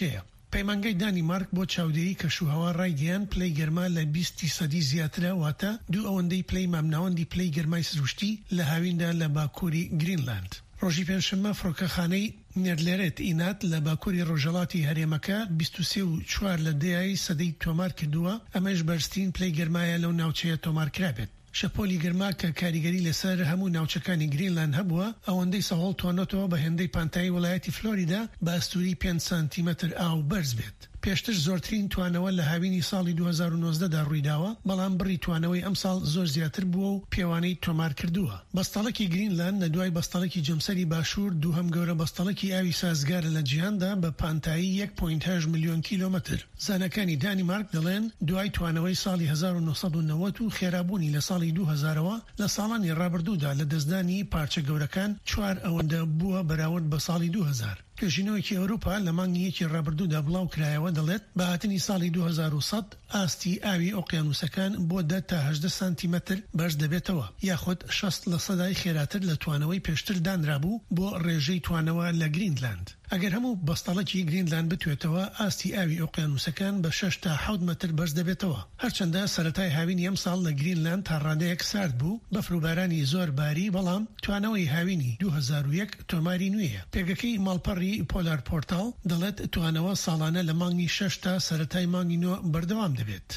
پەیمانگەی دانیمارک بۆ چاودێری کەشوهەوا ڕایگەیان پلەی گەرما لە 20 سەدی زیاترە واتە دوو ئەوەندەی پلەی مامناوەندی پلەی گەرمای سروشتی لە هاویندا لە باکووری گرینلاند. ڕۆژی پێنجشەممە فڕۆکەخانەی نێرلێرێت ئینات لە باکووری ڕۆژهەڵاتی هەرێمەکە 23.4 لە دەیای سەدەی تۆمار کردووە، ئەمەش بەرزترین پلەی گەرمایە لەو ناوچەیە تۆمار کرابێت. شەپۆلی گەرما کە کاریگەری لەسەر هەموو ناوچەکانی گرینلاند هەبووە ئەوەندەی سەهۆڵ تۆنەتەوە بە هێندەی پانتایی وڵایەتی فلۆریدا بە ئەستوری 5 سانتیمەتر ئاو بەرز بێت. پێشتر زۆرترین توانەوە لە هاوینی ساڵی 2019دا ڕوویداوە، بەڵام بڕی توانەوەی ئەم ساڵ زۆر زیاتر بووە و پێوانەی تۆمار کردووە. بەستەڵەکی گرینلاند لە دوای بەستەڵەکی جەمسەری باشوور دووهەم گەورە بەستەڵەکی ئاوی سازگارە لە جیهاندا بە پانتایی 1.8 ملیۆن کیلۆمەتر. زانەکانی دانیمارک دەڵێن دوای توانەوەی ساڵی 1990 و خێرابوونی لە ساڵی 2000ەوە لە ساڵانی ڕابردوودا لە دەستدانی پارچە گەورەکان 4 ئەوەندە بووە بەراورد بە ساڵی 2000. توێژینەوەکی ئەوروپا لە مانگی یەکی ڕابردوودا بڵاو کرایەوە دەڵێت بە هاتنی ساڵی 2100 ئاستی ئاوی ئۆقیانوسەکان بۆ 10 تا 18 سانتیمەتر بەرز دەبێتەوە، یاخود 60% خێراتر لە توانەوەی پێشتر دانرابوو بۆ ڕێژەی توانەوە لە گرینلاند. ئەگەر هەموو بەستەڵەکی گرینلاند بتوێتەوە ئاستی ئاوی ئۆقیانوسەکان بە 6 تا 7 مەتر بەرز دەبێتەوە. هەرچەندە سەرەتای هاوینی ئەم ساڵ لە گرینلاند تا ڕادەیەک سارد بوو، بەفروبارانی زۆر باری، بەڵام توانەوەی هاوینی 2001 تۆماری نوێیە. پێگەکەی ماڵپەڕی پۆلار پۆرتال دەڵێت توانەوە ساڵانە لە مانگی 6 تا سەرەتای مانگی 9 بەردەوام دەبێت.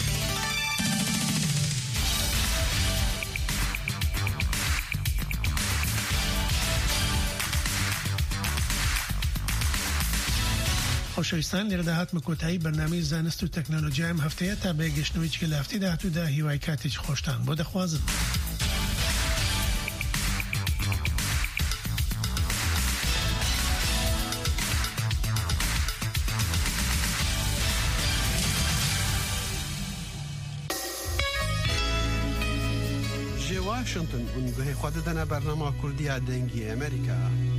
خۆشەویستان، لێرەدا هاتمە کۆتایی بەرنامەی زانست و تەکنۆلۆژیای هەفتەیە تا بەیەگەشتنەوەی کە لە هەفتەی داهاتوودا هیوای کاتێکی خۆشتان بۆ دەخوازم. واشنطن ونگوهی خود دنا برنامه کردی دنگی امریکا.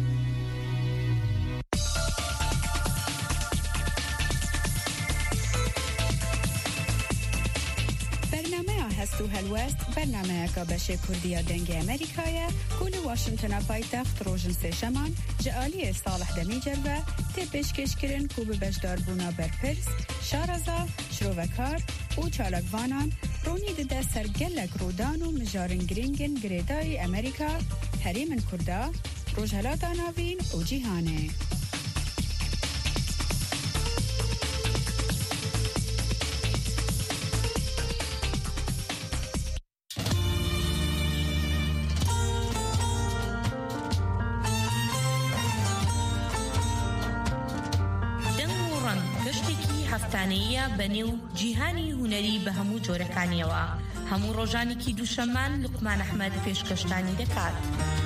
هستو هلوست برنامه که بشه کردی دنگ امریکایه کل واشنطن پایتخت روزن سشمان جعالی صالح دمی جلوه تی پیشکش کرن کو به بشدار بونا برپرس شارزا شروکار و چالکوانان رونی ده سرگلک رودان و مجارن گرینگن گریدای امریکا حریم کردا روجهلات آناوین و جیهانه. بنیو جیهانی هنری به همو جۆرەکانیەوە هەموو ڕۆژانێکی دووشەمان لوقمان ئەحمەد پێشکەشتانی دەکات.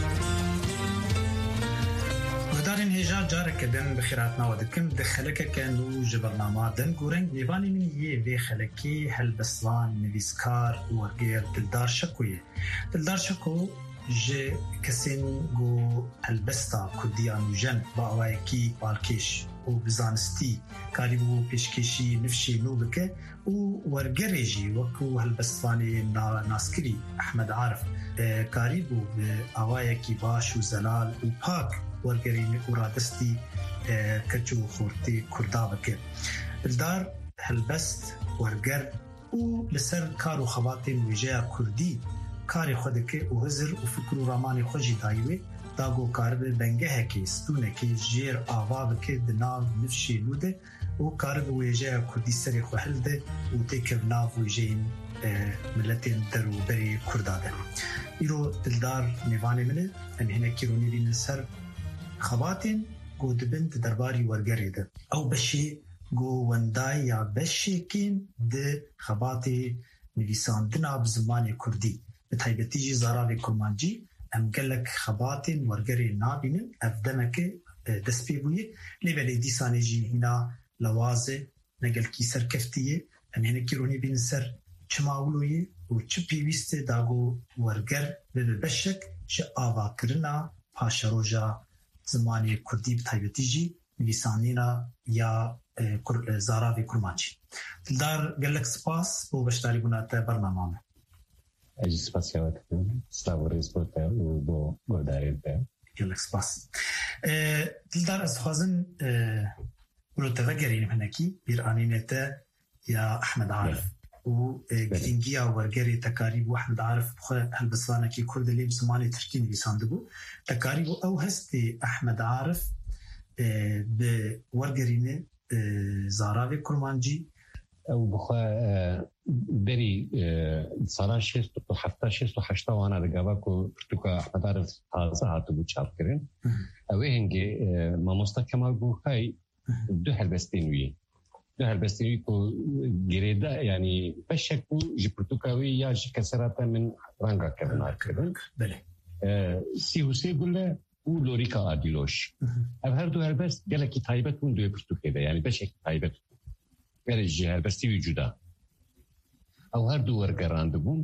گۆدارên هێژا جارێکە دەن بە خێراتناوە دەکەن دە خەلەکەکەن و ji بەرنامە دەن گۆرەنگ میوانی من یê vê xelekê helbestvan nivîskar û wergêr Dildar Şeko ye. Dildar Şeko ji kesên got helbesta Kurdiya nûjen bi awayekî balkêş û bi zanistî karîbû pêşkêşî nifşê nû bike û wergerê jî wekû helbestvanê naskirî Ehmed Arif karîbû bi awayekî baş û zelal û pak wergerê û radestî keç û xortê Kurda bike. Dildar helbest werger û li ser kar û xebatên wêjeya Kurdî karê xwe dike û hizir û fikr û ramanê xwe jî dayî wê dago karibe bengehekê stûnekê jêr ava bike di nav nifşê nû de û karibe wêjeya Kurdî serê xwe hil de û têkev nav wêjeyên milletên der û berê Kurda de. Îro Dildar mêvanê min e em hinekî ronî bînin ser xebatên got dibin di derbarî wergerê de. Ew beşê got wendayî ya beşekên di xebatê nivîsandina bi zimanê Kurdî bi taybetî jî zaravê kurmancî em gelek xebatên wergerê nabînin ev demeke dest pê bûye lê belê dîsanê jî hîna lewazê negelkî serkeftiye em hinekî ronî bînin ser çi mawloyê û çi pêwîst e dago werger bibe beşek ji avakirina paşeroja zimanê Kurdî bi taybetî jî nivîsanîna ya zaravê kurmancî. Dildar gelek spas bo beşdarî bûna te bernama me. Ez spasialet stavorî sporte û bo godarê te. Gelek spas. Dildar ez xwazim ولو قرين هناكي بيرانينتا يا أحمد عارف وقرينجيا ورقري تكاريب وأحمد عارف هالبسلانة كي كرد اللي بسمالي تركين بيساندقو تكاريب أو هستي أحمد عارف بورقرينه زاراوي كرمانجي او بخوا بري صار شيء حتى شيء حشتا وانا رجعوا كتوكا احمد عارف هذا هاتو بتشاف كرين او هنجي ما مستكمل بوخاي دو هالبستينوي كو جريدا يعني بشكو جبرتوكاوي يا كسرات من رانغا كرنا كرين بله سي قلنا ولوريكا عادلوش هر دو هالبست قال لك تايبت من دو برتوكيدا يعني بشكل تايبت برجع هالبستي وجودا او هر دو ورقران دبون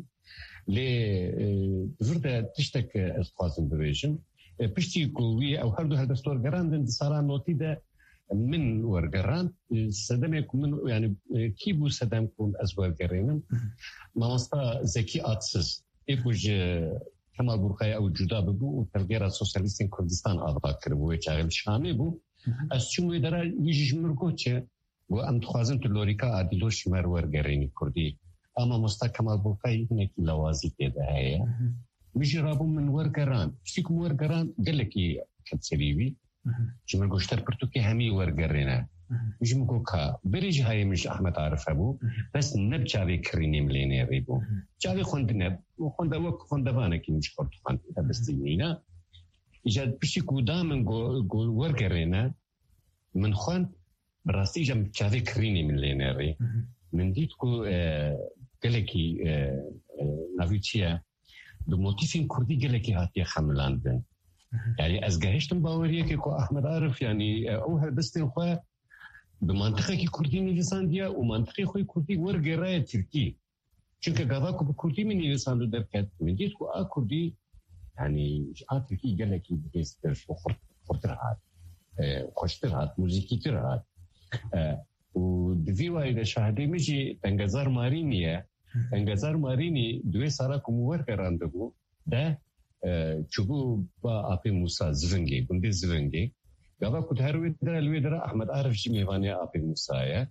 ل فردا تشتك اسقاطن بريجن بشتي كوي او هر دو هالبست ورقران دن صار نوتي ده من ورقران صدمكم من يعني كيبو صدمكم از ورقرين ما مستا زكي اتسز ايبوج كمال برقاي او جودا ببو وتلقيرا سوسياليستين كردستان اضاكر بو چاغم شامي بو از چمو درا يجي مركوچه و ام تخوازن تو لوریکا عادلوش مرور گرینی کردی اما مستکمل بوقای نکی لوازی پیدا هیا میجی رابو من ورگران شتیکم ورگران گلکی کتسریوی جمر گوشتر پرتو که همی ورگرینه میجی مگو که بریج های مش احمد عارف بو بس نب جاوی کرینی ملینی ریبو جاوی خوند نب و خوند وانه که میش خورد خوند بستی مینا ایجاد پشتی کودا من گو ورگرینه من خوند براستی جم چاوی کرینی من لینری من دید کو گلکی نویچیه دو موتیفین کردی گلکی هاتی خملاندن یعنی از گهشتم باوریه که کو احمد عارف یعنی او هلبستین خواه به منطقه که کردی نویساندیه و منطقه خوی کردی ورگرای ترکی چونکه گاوا کو به کردی می نویساندو درکت من دید کو کردی یعنی ترکی گلکی بگیسترش و خورتر هات خوشتر هات موزیکی تر هات و دوی ده شاهده میشی تنگزار مارینیه تنگزار مارینی دوی سارا کموور کرانده بو ده چوبو با آپی موسا زونگی بنده زونگی گاوا کد هروی در الوی در احمد عارف جی میوانی آپی موسایه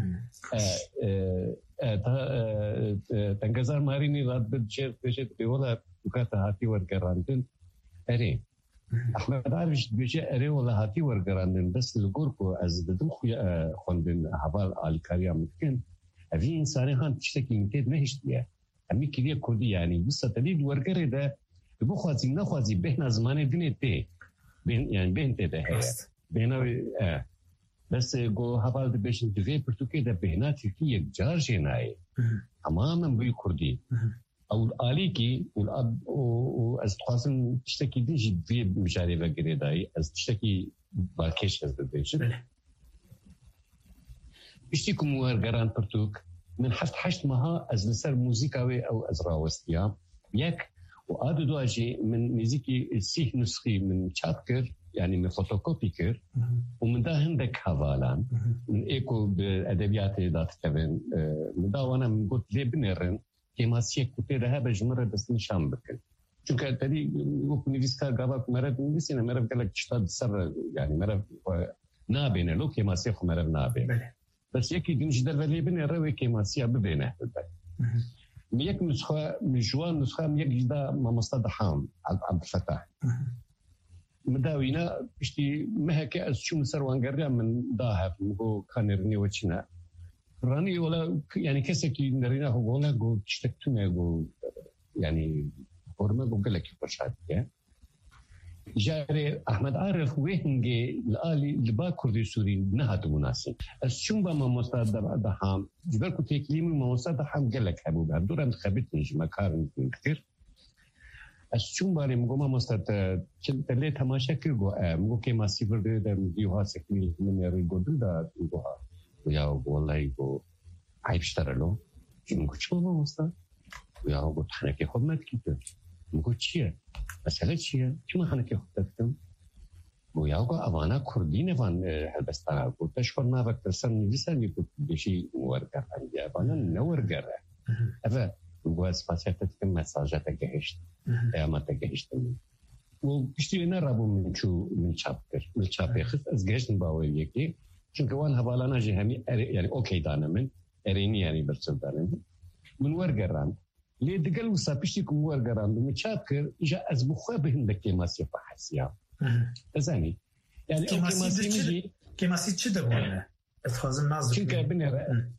تنگزار مارینی راد بجر بجر بیولا بکات هاتی ور کراندن اری احمد عارف بيجي اري ولا هاتي ورقراندن بس الجوركو از ددم خوندن حوال الكاريا ممكن افي انساني هان تشتكي متد مهشتيه امي كليه كردي يعني بس تديد ورقره ده بخوازي نخوازي بهنا زمان دنيتي بين يعني بين ده بينا بس جو حوال ده بيشن دفي برتوكي ده بهنا تركيا جارجيناي تماما بي كردي او عالی کی و از خواستن تشتکی دیجی وی مشاری و گریدایی از تشتکی باکش از دیجی بشتی کم ورگران پرتوک من حشت ماها از لسر موزیکاوی او از راوستیا یک و آدو دواجی من موزیکی سیح نسخی من چاپ کر يعني من فوتوكوبي كر ومن ده هندك حوالان من ايكو بادبيات ذات كمان من ده وانا من قلت ليه بنرن کماسیه کوته ده به جمره بس نشان بکن چون که تری وقت نویسکار گاوا مرد نویسینه مرد کلا کشتا سر یعنی مرد نابینه لو کماسیه خو مرد نابینه بس یکی دینش در ولی بینه روی کماسیه ببینه یک نسخه مجوان نسخه یک جدا ما مستد حام عبد الفتاح مداوینا بشتی مهک از شو مسر وانگریا من داهب مگو کانرنی وچنا راني ولا يعني كسكي نريناه ولا جو تشتكتنا جو يعني فورما جو قالك برشاد يا جاري احمد عارف وينجي الالي لبا كردي سوري نهات مناسب الشنبه ما مستعد دحام جبركو تكليم ما مستعد دحام قالك حبوب دور انتخابات نجي مكان كثير الشنبه اللي ما مستعد تلي تماشا كيغو مو كيما سيفر ده ديوها سكمي من يريغو ده ديوها ويا والله يقول عيب اشترلو ممكن شو ما وصل ويا قلت حنكي خدمت كده ممكن شيء مسألة شيء شو ما حنكي خدمتكم ويا قلت أبانا كردين فان هالبستانا قلت أشكرنا بكتسر نجسا يقول بشيء ورقة عندي أبانا نورقة أفا وقال سباسياتكم مساجات جهشت ما تجهشت وبشتري نرابو من شو من شابكر من شابي خذ أزجاج نباوي يكي چونکە وان هەواڵاناژی هەمی یعنی ئۆکەی دانە من ئەرێنی ینی بەرچەدانن من وەرگەڕان لێ دگەل وسا پشتێکم وەرگەڕاندم چاپ کرد ئیژە ئەس بخوا بهن لە کێماسیە بەحەسیا دەزانی یعنی کێماسی چ دەبوونە ئەتخوازم نازم چونکە بنێرە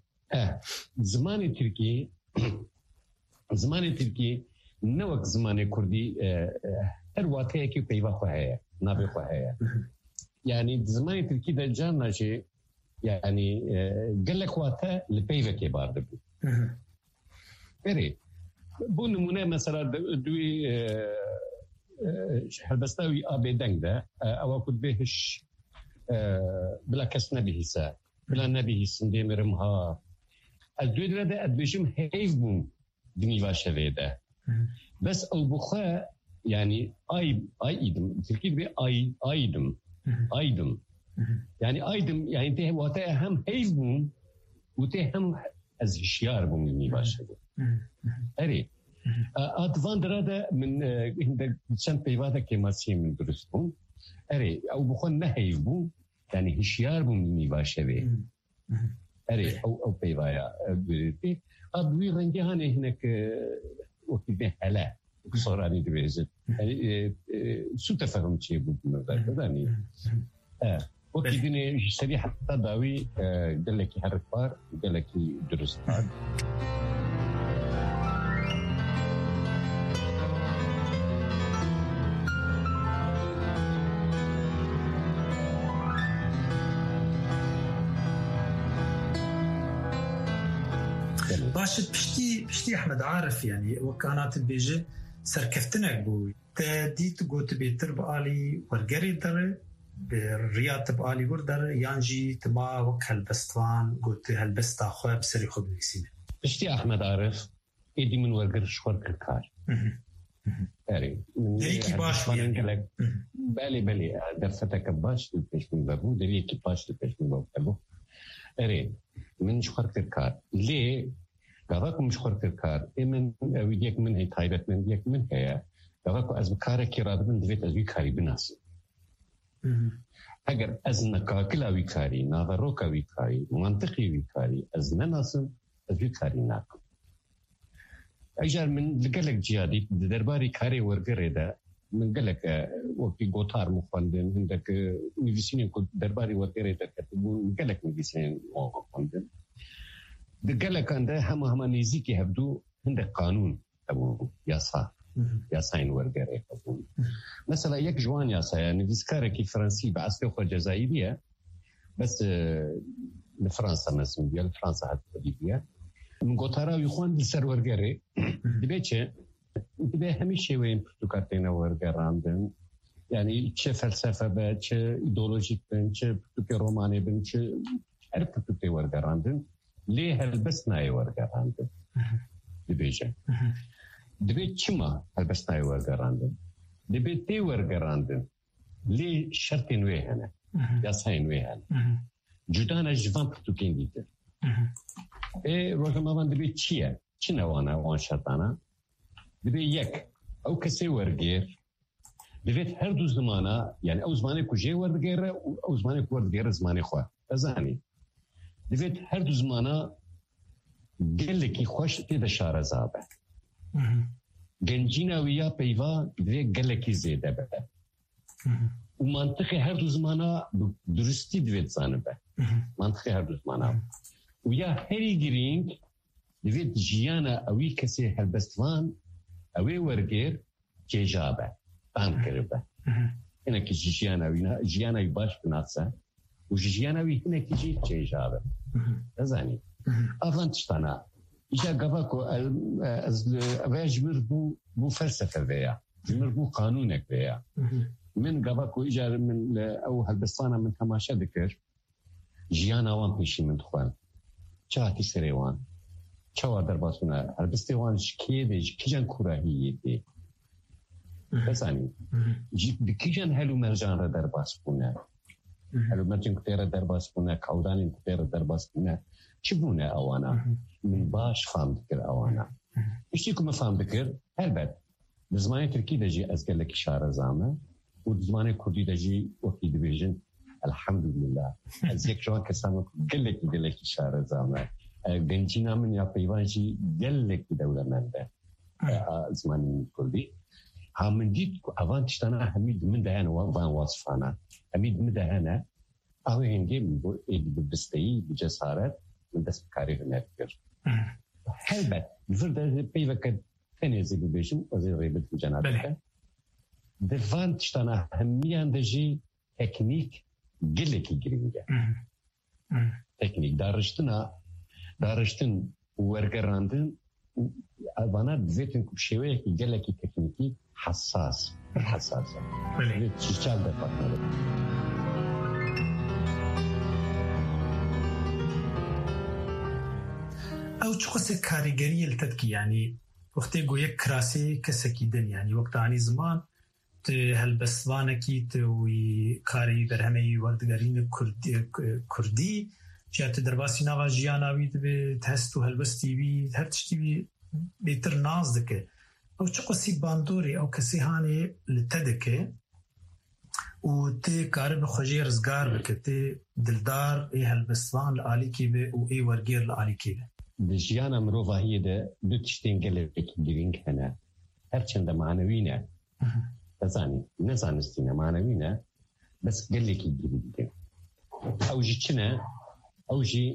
زمانی تورکی نەوەک زمانی کوردی هەر واتەیەکی پەیوەخوا هەیە نابێخوا هەیە یعنی زمانی تورکی دەجان ناژێ یعنی گەلێک واتە لە پەیوەکێ بار دەبوو بێرێ بۆ نمونە مەسەلا دوی هەلبەستاوی ئابێ دەنگدە ئەوە کورد بێهش بلا کەس نەبیهیسە بلا نەبیهیسن دێمرم ها ئەس دوێ درەدە ئەدبێژم هەیف بووم دنیوا شەوێدە بەس ئەو بخوا یعنی ئایدم ترکی بێ ئایدم یعنی ئایدم یعنی تێ واتە هەم هەیف بووم و تێ هەم ئەز هشیار بووم دنیوا شەوێ ئەرێ ئاتوان درەدە من چەند پەیواتە کێماسی من دروست بووم ئەرێ ئەو بخۆ نەهەیف بووم یعنی هشیار بووم دنیوا شەوێ ئەرێ ئەو پەیوایە دوێتی ئابووی ڕەنگی هەنێ هینەک وەکی بێ هەلە سۆرانی دەبێزت سوتە فەرم چێ بوو مەدانی وەکی دنێ سەری حتا داوی گەلێکی هەرپار گەلێکی دروستان باشد پشتی احمد عارف يعني وكانت بيجي سركفتنك بوي تديت قوت بيتر بآلي ورقري در برياض بآلي وردر يانجي تما وك هالبستوان قوت هالبستا خواب سري خود بيكسينه پشتی احمد عارف ايدي من ورقر شوار كركار اري دريكي باش يعني بالي درفتك باش للبيش من بابو دريكي باش للبيش من بابو اري من شوار كركار ليه گاواکو مشخور کار من ویدیک من هی تایبت من یک من هیا گاواکو از کاری که راد من دویت از وی کاری بناسی اگر از نکاکلا وی کاری ناوروکا وی کاری منطقی وی کاری از نناسم از وی کاری نکم اگر من لگلک جیادی درباری کاری ورگره ده من گلک وقتی گوتار مخوندن هندک نویسینی که درباری ورگره ده کتبون گلک نویسین مخوندن دقلك عنده هم نيزيكي هبدو عندك قانون أبو ياسين ورقري أبو مثلا يك جوان ياسا يعني فيسكاركي فرنسي بعثته خو جزائرية بس لفرنسا مثلا ديال فرنسا حتى ليبيا من قطارا يخوان بالسر ورقري دبيتش دبي هميشه وين برتقالتين ورقر عندهم يعني تش فلسفة با تش ايديولوجيك بن تش روماني بن تش عرف برتقالتين ورقر عندهم ليه هالبسناي ورقراندن دبيجه دبيت چما هالبسناي ورقراندن دبيت تي ورقراندن ليه شرطين ويهنا ياسين ويهنا جدانا جوان برتوكين ديته روزما من دبيت چيه چنا وان شرطانا دبيت يك او كسي ورقير دبيت هر دو زمانا يعني او زماني كوجي ورقير او زماني كورقير زماني خواه ازاني دوید هر دو زمانه گلکی خوش تیده شارزابه گنجینا ویا پیوا دوید گلکی زیده به و منطقه هر دو زمانه درستی دوید زانه به منطقه هر دو زمانه ویا هری گرینگ دوید جیانا اوی کسی هلبستوان اوی ورگیر جیجابه تان کرده اینه که جیانا وی باش بناسه وجيانا ويهنا كيجي تجابه ازاني افانتشتانا اجا غفاكو اجمر بو فلسفه بيا جمر بو قانونك بيا من غفاكو اجا من او هالبسطانه من تماشا ذكر جيانا وان بيشي من دخوان چاهتي سريوان چوا درباسونا هالبستوان كيدج كيجان كوراهيتي ازاني كيجان هلو مرجان را درباسونا هلو مرجن كتيرا درباس بونا كاودانين كتيرا درباس بونا چبونا اوانا من باش فهم دكر اوانا اشتيكو ما فهم دكر هلبت بزماني تركي دجي ازقل لك شارة زامة و بزماني كردي دجي وكي دبيجن الحمد لله از یک جوان کسان گلکی شهر زامه گنجینا من یا پیوانجی گلکی دولمنده زمانی کردی همین دید اوان تشتنا همید من دهنه وان وصفانه همید من دهنه اوه هنگی بستایی بجسارت من دست بکاری هنر کرد هلبت فرده پیوکت تنیزی ببیشم وزی غیبت بجنابه دفان تشتنا همیان دجی تکنیک گلکی گرینگه تکنیک دارشتن ورگراندن وانا دویتن که شویه که گلکی تکنیکی حساسه چیچال دفت نده او چه قصه کاریگری التدکی یعنی وقتی گویه کراسی کسکی دن یعنی وقتانی زمان هەلبەستوانێکی تۆی کاری بەرهەمەی وەردەگەرین کوردی جیاتە دەرباسی ناوا ژیاناوی دەبێت هەست و هەلبەستیوی هەر تشتیوی بێتر ناز دەکە ئەو چ قەسی باندۆری ئەو کەسی هاانێ لە تە دەکە و تێ کارە بە خۆژێ ڕزگار بکە تێ دلدار ئێ هەلبەستوان لە ئالیکی بێ و ئێ وەرگێر لە ئالیکی بێ ژیانە مرۆڤاییەدە دوو تشتێن گەلێکی گرنگ هەنە هەرچەندە معنەوینە بزنی نزانستینه معنوینه بس گلکی گیریده اوجی چنه اوجی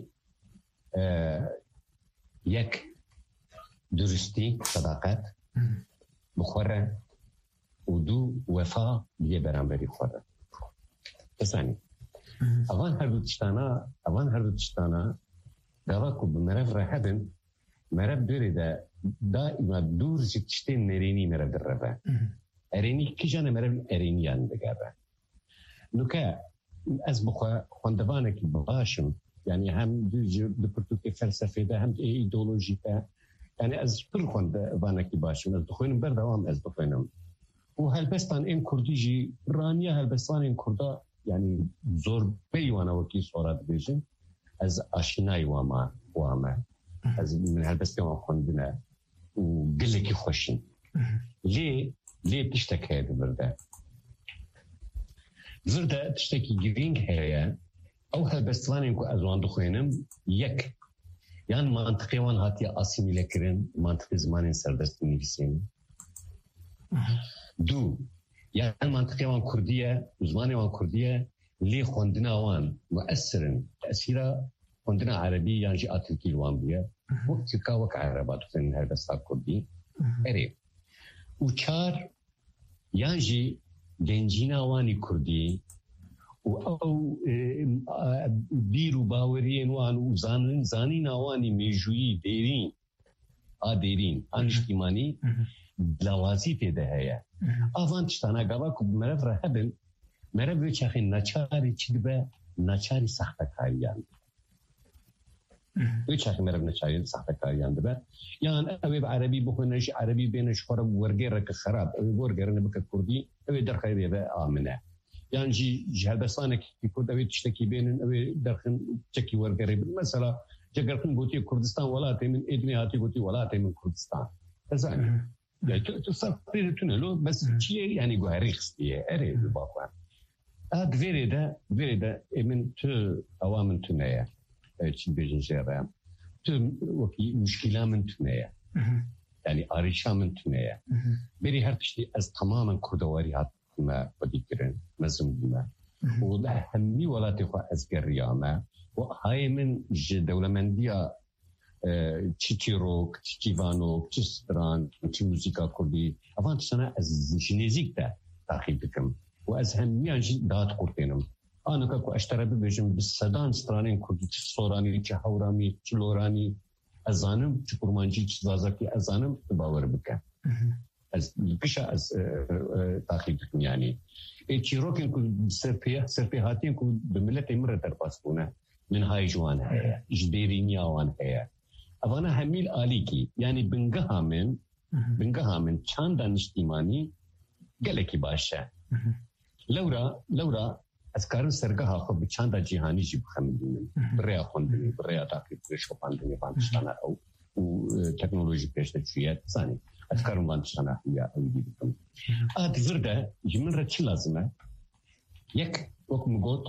یک درستی صداقت بخوره و دو وفا بیه برانبری خوره بزنی اوان هر دو تشتانا دوا کو بمرف رهدن مرف دوری ده دائما دور زی تشتین نرینی مرف در رفه ارینی کی جانه مرم ارینیان دگره نوکه از بخوا خواندوانه که باشم یعنی هم دو پرتوک فلسفه ده هم ایدئولوژی ده یعنی از پر خواندوانه که باشم از بخوینم بردوام از بخوینم و هلبستان این کردی جی رانیه هلبستان این کرده یعنی زور بیوانه وکی صورت بیشن از آشنای وامه از من هلبستی وام خواندنه و گلکی خوشین ليه بتشتكي هذا برده تشتكي جرينج هيا أو هالبستواني إنكو أزوان دخوينم يك يعني منطقي وان هاتي أسيميلة كرين منطقي زمانين سردست نفسين دو يعني منطقي وان كردية زماني وان كردية ليه خوندنا وان مؤثرن تأثيرا خوندنا عربي يعني جي أتلكي الوان بيه وقت كاوك عربات دخوين هالبستان كردي أريب و چار یانجی گنجینا وانی کردی و او بیر و باورین وان و زانین وانی میجویی دیرین انشتیمانی لوازی پیده هیا آوان تشتانا گاوا کب مرف رهبن مرف وچاخی نچاری چیدبه نچاری سختکاریان وچاخی مرف نچاری سختکاریان دبه یان اوی عربی بخونش عربی بینش خورا ورگره که خراب اوی ورگره نبکه کردی اوی در خیریه به آمنه یان جی هلبستانه که کرد اوی تشتکی بینن اوی درخن چکی ورگره مثلا جگرخن گوتی کردستان ولاته من ادنی هاتی گوتی ولاته من کردستان تزانی یعنی تو سفری تونلو بس چیه یعنی گوهری خستیه اره باقوان اد ویرده من تو اوامن تونه چی بیجن جرم تو وکی مشکلات من تونه yani arayışamın tüneye. Biri her tişti az tamamen kurdawari hatıma badikren, mezumdime. O da hemmi velatı xo az geriyame. O hayemin devlemendiya çi rock, çi vano, çi stran, çi müzika kurdi. Avant sana az jinezik de takip dikim. O az hemmi anji dağıt kurtenim. Anaka ko aştarabi bejim bis sadan stranin kurdi, çi sorani, çi havrami, çi lorani. ازانم چه کرمانچی چه زازکی ازانم باور بکن از پیشا از تاخیر کنی یعنی چیروکن کو سرپیهاتین کو به ملت امر در پاس کنه من های جوان هیا جدیرینی آوان هیا اوانا همیل آلی کی یعنی بنگه همین چند دانشتیمانی گلکی باشه لورا از کارن سرگاه خب چند جهانی جیب خمیدیم برای خوندنی برای تاکید شوپاندنی باندشتانه او تکنولوژی پیشته چیه زنی از کارن باندشتانه یا اویدی آد ورده جمن را چی لازمه یک وقت مگود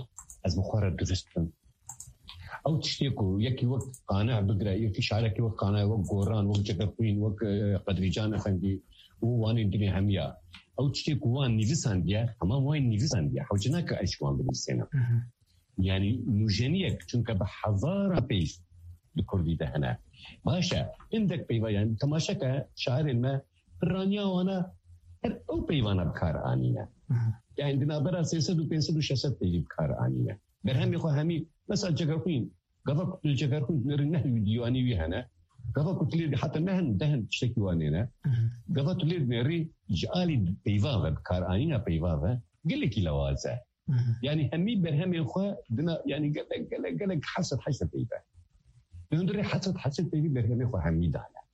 از بخوره درست کن او تشتيكو يكي وقت قانع بقرا يكي شعرك وقت قانع وقت قوران وقت جقفين وقت قدريجان افندي ووان الدنيا هميا او تشتيكو وان نيفيسان ديا تمام وين نيفيسان ديا حوجناك اشوان بالسنه يعني نوجنيك چونك بحضاره بيش بكردي ده هنا ماشا عندك بيوا يعني تماشاك شاعر ما رانيا وانا او بيوانا بكار انينا يعني عندنا برا 300 و 600 بكار انينا برهم يخو همي مثلا جقفين قفا كل جقفين نرنه ديواني وهنا قفا كل حتى نهن دهن تشتكي وانينا قفا تليد نري جالي بيوا بكار انينا بيوا قال لك لوازه يعني همي برهم يخو دنا يعني قال لك حسد بيوا ندري حسد بيوا برهم يخو همي دهنا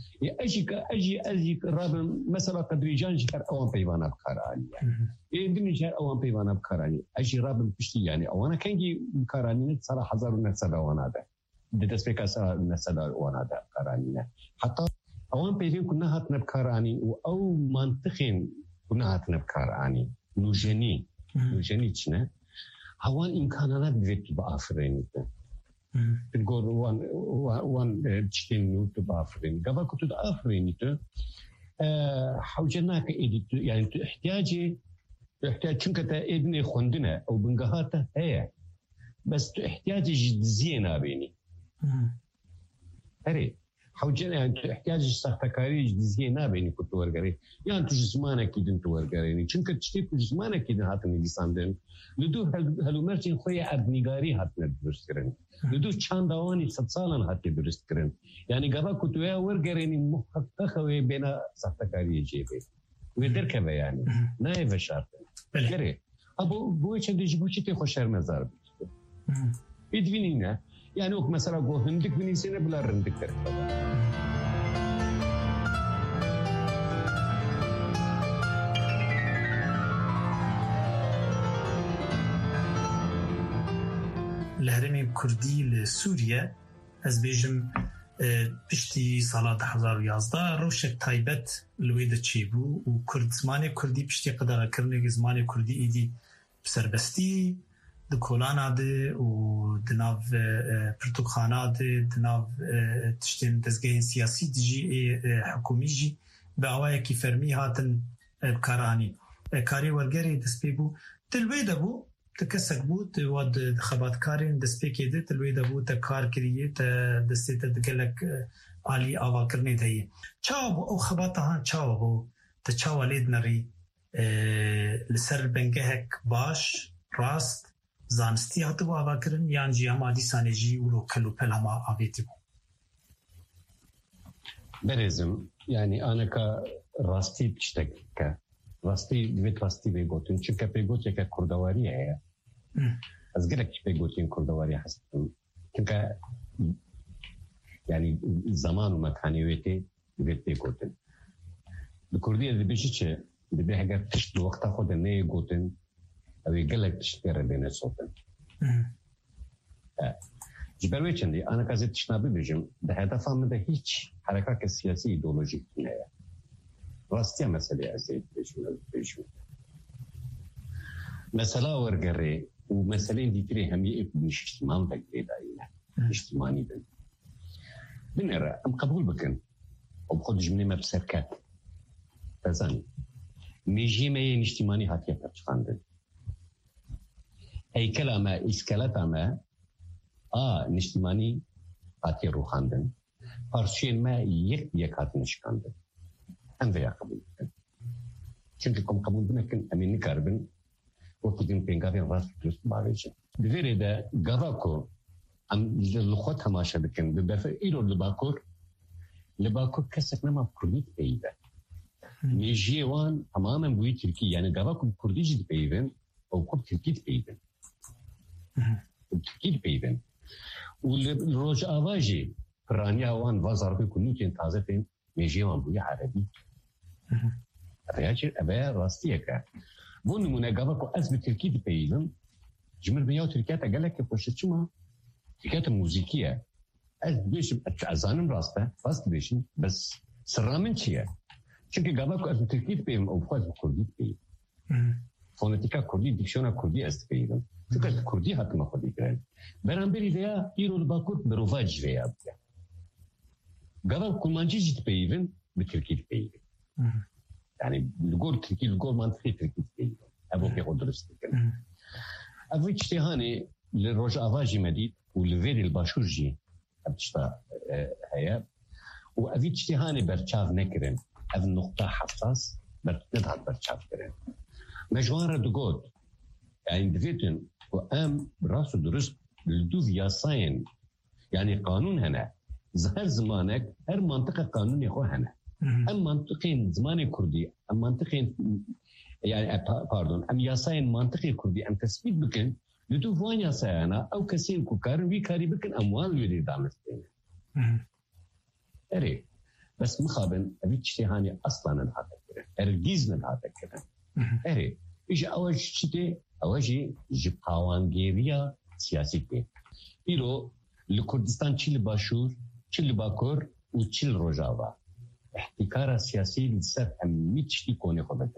اجي رابن مثلا قدريجان شكر اوان بيوانا بكاراني يدني شهر اوان بيوانا بكاراني اجي رابن بشتي يعني اوانا كانجي بكاراني صراحه حزر ونسال وانا ده دتسبيكا صار نسال وانا ده بكاراني حتى اوان بيفين كنا هاتنا بكاراني او منطقين كنا هاتنا بكاراني نوجني تشنا هوان امكانات بيت بافرين تقول وان تشتين نوت بافرين قبل كنت افرين حوجناك يعني احتاج شنك ابني خندنا او بنقهاته هي بس احتاج زينه بيني هري حوجنا يعني احتاج سختكاري زينه بيني كنت ورغري يعني جسمانك كده ورغري شنك تشتي جسمانك كده هاتني لساندن لدو هلو مرتين خويا ابنيغاري هاتنا درسترن لدو چند اواني سالن هاتي درسترن يعني قبا كنت ورغري محقق بين سختكاري جيبي ودركه يعني نايف شرط غير ابو بوچ دجبوچ تي خوشر مزار بيدوينينا يعني وك مثلا جو هندك بنيسينا بلا رندك ترفض الهرمي كردي لسوريا از بيجم پشتی سال 2011 روشک تایبت لوید چیبو و کرد زمان کردی پشتی قدر کرنه زمان کردی ایدی بسربستی دکولان ده و دناو پرتوخانه ده دناو تشتین دزگاه سیاسی دیجی حکومی جی به آوائه کی فرمی هاتن بکارانی کاری ورگری دسپی بو تلویده بو تکسک بود ود خباتکارین دسپیکی ده تلویده بود تکار کریه دستی تدگلک عالی آوا کرنه دهیه چاو او خباتها چاو بو تچاو لید نری لسر بنگهک باش راست زانستی هاتو آوا کرن یان جی هم آدی سانجی ولو کلو پل هم آویتی بو برزم يعني أنا كراستي تشتك راستي دويت راستي بيقولون شو كبيقول لك كردوارية هي أزقلك بيقولين كردوارية حسب كنك يعني زمان ومكانيوتي دويت بيقولون الكردية اللي بيجي اللي بيحجر تشت وقت أخذ النية يقولون أو يقلك تشتري بين صوتين جبروي چندي أنا كذا تشنابي بيجم ده هدف من ده هيج حركة سياسية إيديولوجية نية راستي مسألة أزيد بيجم مسألة ورقري ومسألة دي تري همي مش اجتماع تقريبا يعني اجتماعي بنرى أم قبول بكن أو بخد جمني ما بسركات تزاني ميجي ما اجتماعي هاتيا ترشخاندن أي كلامة إسكالات ما نشتمانی هاتی رو خواندن پارچین ما یک هاتی نشکاندن هم ویا قبول کن چونکه کم قبول بنکن امین نکاربن وقتی دین پنگاوی راست درست باویچه دویره ده گاواکو ام لخوت هماشه بکن ببرفه ایرو لباکور کسک نما کردیت پیده میجی وان تماما بوی ترکی یعنی گاواکو کردی جد پیدن او کب ترکیت پیدن ترکیت پیدن والروج آواجي فرانيا وان وزار بيكونوا كين تازفين ميجيوان بويا عربي رياجي أبا راستيكا بون مناقبكو أزم تركي دي بيلم جمر بياو تركيات أقالك يبوشتشما تركيات موسيقية أزم بيشم أزانم راست بيشم بس سرامن چيه چونك قابلكو أزم تركي دي بيلم أو فاز بكردي دي بيلم فونتیکا کردی دیکشنر کردی استفیدم چون کردی حتما خودی کرد برانبری ویا ایرو باکوت برواج ویا قبل كلمانجي جيت بيفن بتركي بيفن يعني الجول تركي الجول منطقي تركي بيفن ابو في قدرت كده ابو اجتهاني للرجع افاجي مديد والفيري الباشورجي ابتشتا هيا وابي اجتهاني برشاف نكرن هذه النقطه حساس بتضغط برشاف كرن مجوار دغود يعني دفيتن وام براسو درست لدوف ياساين يعني قانون هنا هر زمانك هر منطقة قانوني خو هنا ام منطقين زمان كردي ام منطقين يعني ام ياساين منطقي كردي ام تثبيت بكن لدو فوان ياساينا او كسين كوكار وي كاري بكن اموال يدي دامستين اري بس مخابن ابي اجتهاني اصلا نهاتك ارجيز نهاتك كده اري اجي اول شيء اواجي جباوانغيريا سياسي كي ايرو لكردستان تشيل باشور تشيل باكور وتشيل روجافا احتكار سياسي لسر أمي تشتي كوني خبرت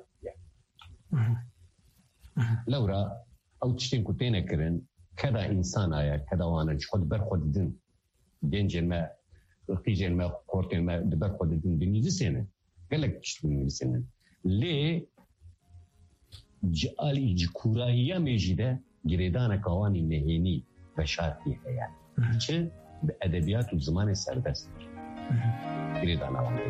لورا أو تشتين كتينة كرن كذا إنسان آيا كذا وانا خود برخود دين دين جنما رقي جنما قورتين ما برخود دين دين سنة قالك تشتين سنة ليه جالي جكوراهية مجيدة جريدانا كواني مهيني بشارتي هيا چه به ادبیات و زمان سردست گرید آنوانده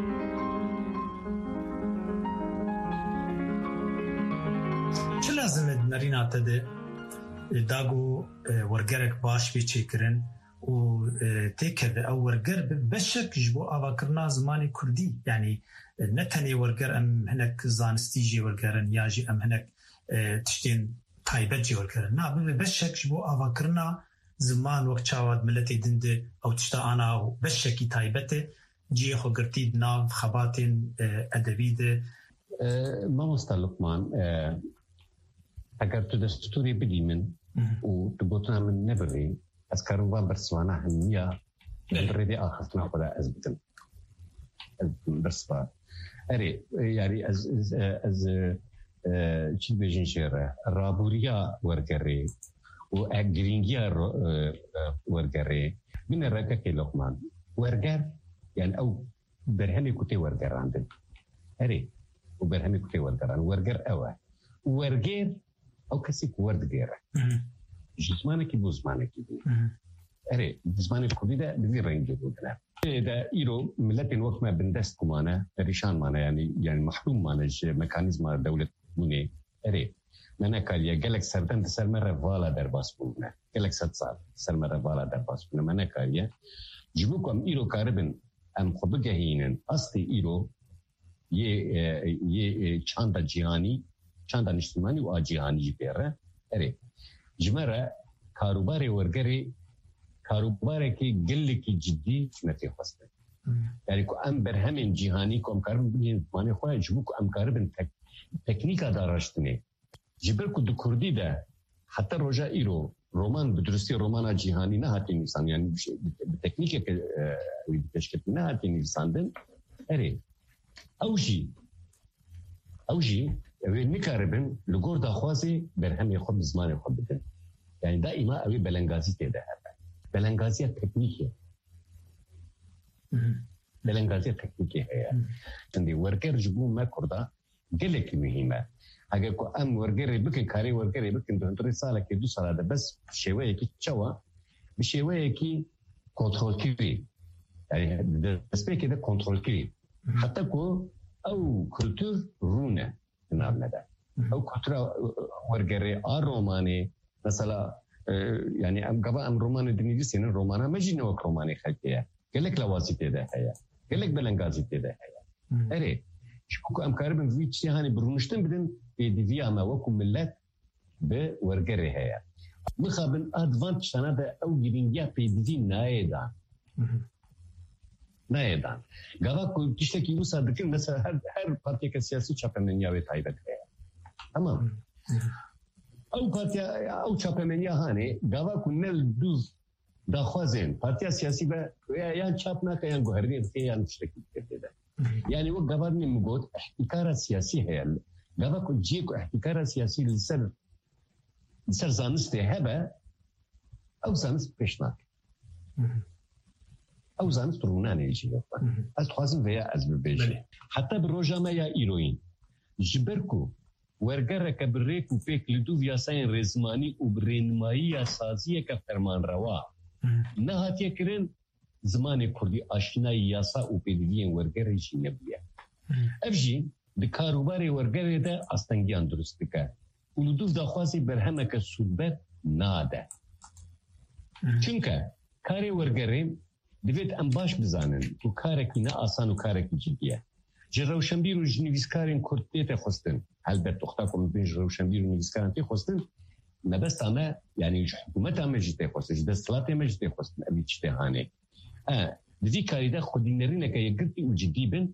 چه لازمه نرینا تده داگو ورگرک باش بی چی کرن و تیکرده او ورگر بشک جبو آوا کرنا زمانی کردی یعنی نتنی ورگر ام هنک زانستی جی ورگرن یا جی ام هنک تشتین تایبت جی ورگرن نا بشک جبو آوا کرنا زمان وقت چاواد ملتی دنده او تشتا آنا بشکی تایبته جی خو گرتید ناو خباتین ادبی ده ما مستلقمان اگر تو دستوری بدی من و تو بوتنا من نبری از کاروان برسوانا هنیا الردی آخرتنا خدا از بدن برسوا اری یعنی از چی بیجین شیره رابوریا ورگری و اگرینگیا ورگره من الرقة كي لقمان ورگر يعني او برهمي كتي ورگر عندن هري وبرهمي كتي ورگر عن ورگر اوه ورگر او كسيك وردگر جزمانك بو زمانك بو هري زمانك كودي ده بذي رنجي بودنا ده ايرو ملت الوقت ما بندست كمانا ريشان مانا يعني محروم مانا ميكانيزم دولة موني هري من کاریه گلک سردن سر مره والا در باس بودن گلک سال سر مره والا در باس بودن من کاریه جبو کم ایرو کاربن ام خوب گهینن اصلی ایرو یه چند جهانی چند اجتماعی و جهانی بیاره اره جمره کاروبار ورگری کاروباری که گلکی جدی نتی خسته یعنی که ام بر همین جهانی کم کاربن بین معنی خواه جبو که ام کاربن تکنیکا دارشتنه جبر کو د کردی ده حتی روجا ایرو رومان بدرستی رومانا جهانی نه هاتی نیستن یعنی تکنیکی که تشکیل نه هاتی نیستن اره اوجی اوی نکاربن لگور داخوازی بر همه خود زمان خود بدن یعنی دائما اوی بلنگازی تیده هر بلنگازی تکنیکی بلنگازی تکنیکی هیا چندی ورگر جبو ما کرده گلکی مهمه اگر کو ام ورگری بکن کاری ورگری بکن دو ساله که 2 ساله ده بس شویه کی چوا بشویه کی کنترل کری یعنی دسته که ده کنترل کری حتی کو او کلتور رونه نام نده او کلتور ورگری رومانی مثلا يعني ام قبا ام رومان دنيجي سين رومانا مجينا وك روماني خلقيه قالك لواسي تده هيا قالك بلنغازي تده هيا اري شكو ام كاربن فيتشي هاني برونشتن بدن ديفيا ما وكم ملت بورغري هيا مخابن ادفانتج انا ده او جينجيا بيدي نايدا نايدا قبا كل تشتكي وصادقين مثلا هر بارتي سياسي چاپمنيا تايبت هيا تمام او پارتیا او چاپمنیا هانه گاوا کنل دوز دا خوازن پارتیا سیاسی به یا چاپ نکه یا گوهرنی یا مشترک کرده یعنی و گاورنی مگود احتکار سیاسی ہے گاوا کو جی کو احتکار سیاسی لسر زانست هبه او زانست پیشنهاد او زانست رونانه ایجی از خوازم ویا از ببیجی حتی بروجامه یا ایروین جبرکو ورگره که بریک و پیک لدو ویاسای رزمانی و برینمایی یا سازیه که فرمان روا نه هاتیه کرن زمان کردی آشنای یاسا و پیدوین ورگره جی نبیه افجی د کاروبار ورگره ده استنگیان درست که ولدوف دخوازی برهمه که سودبت ناده چونکه کاری ورگره دوید ام باش بزانن و کارکی نه آسان و کارکی جدیه روشنبیر و نویسکارین کردیت خواستن البته اختا کنم بین روشنبیر و نویسکارین تی خواستن نبست همه یعنی حکومت همه جیته خواستن دستلات همه جیته خواستن امی چیته هانه دوی کاری ده خودی نرینه که یکرتی و جدی بین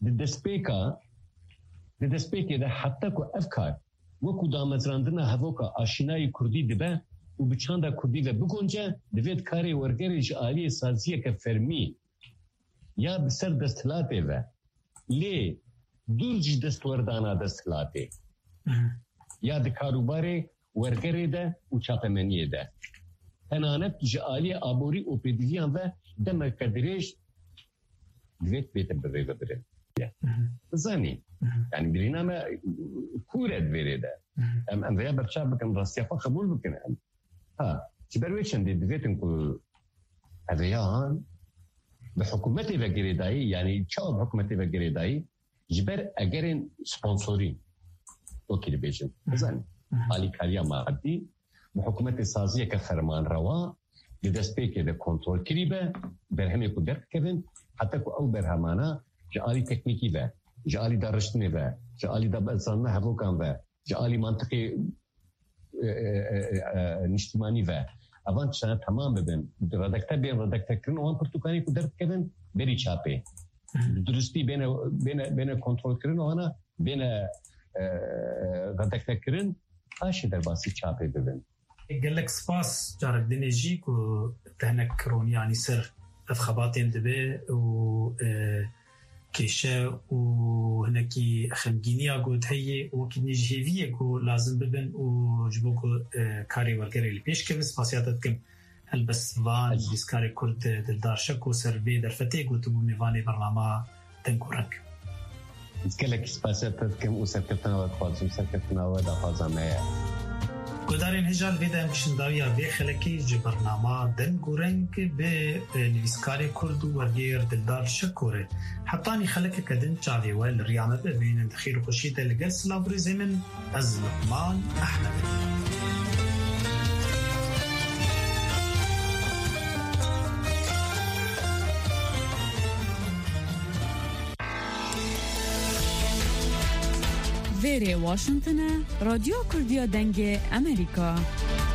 دستپیکه ده حتی که افکار وکو دامزراندن هوا که آشنای کردی دبه و بچانده کردی و بگنجه دوید کاری ورگری جعالی سازیه که فرمی یا بسر دستلاته و لی دورج دستوردانا دستلاته یا ده کاروبار ورگری ده و چاپمنیه ده هنانت جعالی آبوری و پیدویان و دمر کدریش دوید بیت بره و بره زنی یعنی برینا ما کورد ویریده ام ویا برچا بکن راستیافا قبول بکنه جبروی چنده دویتن که اویان به حکومتی و گریدایی یعنی چه حکومتی و گریدایی جبر اگرین سپانسوری توکیل بیشن زنی حالی کاریا مادی به حکومت سازیه که فرمان روا لدست پیکه ده کنترول کری به برهمه کو درک کردن حتی که او برهمانا جعالی تکنیکی و جعالی دارشتنی و جعالی دابزانه هفوکان و جعالی منطقی نشتمانی و اوان چنه تمام ببین ردکتر بین ردکتر کرن اوان پرتوکانی کو درک کردن بری چاپه درستی بین کنترول کرن اوانا بین ردکتر کرن آشی در باسی چاپه ببین گلک سپاس جارک دنیجی که تهنک کرونیانی سر افخباتین دبه و کشه و هنکی خمگینی گود هی و کی نجیویه کو لازم ببن و جبو کو کاری ورگری لپیش که سپاسیاتت کم البس وان بیسکاری کرد دلدار شک و سربی در فتیق و تبو میوانی برنامه تنکورنگ گلک سپاسیاتت کم و سرکتنا و خوازم سرکتنا و دخوازمه گودارین هجال بیدن بشنداویا وی خلکی جی برنامه دن گورنگ به نویسکاری کرد و ورگیر دلدار شکوره حتانی خلک کدن چاوی ویل ریامه ببینن خیر و خوشی دلگل سلاوری زمن از لقمان احمد ویری واشنطن رادیو کردیا دنگ امریکا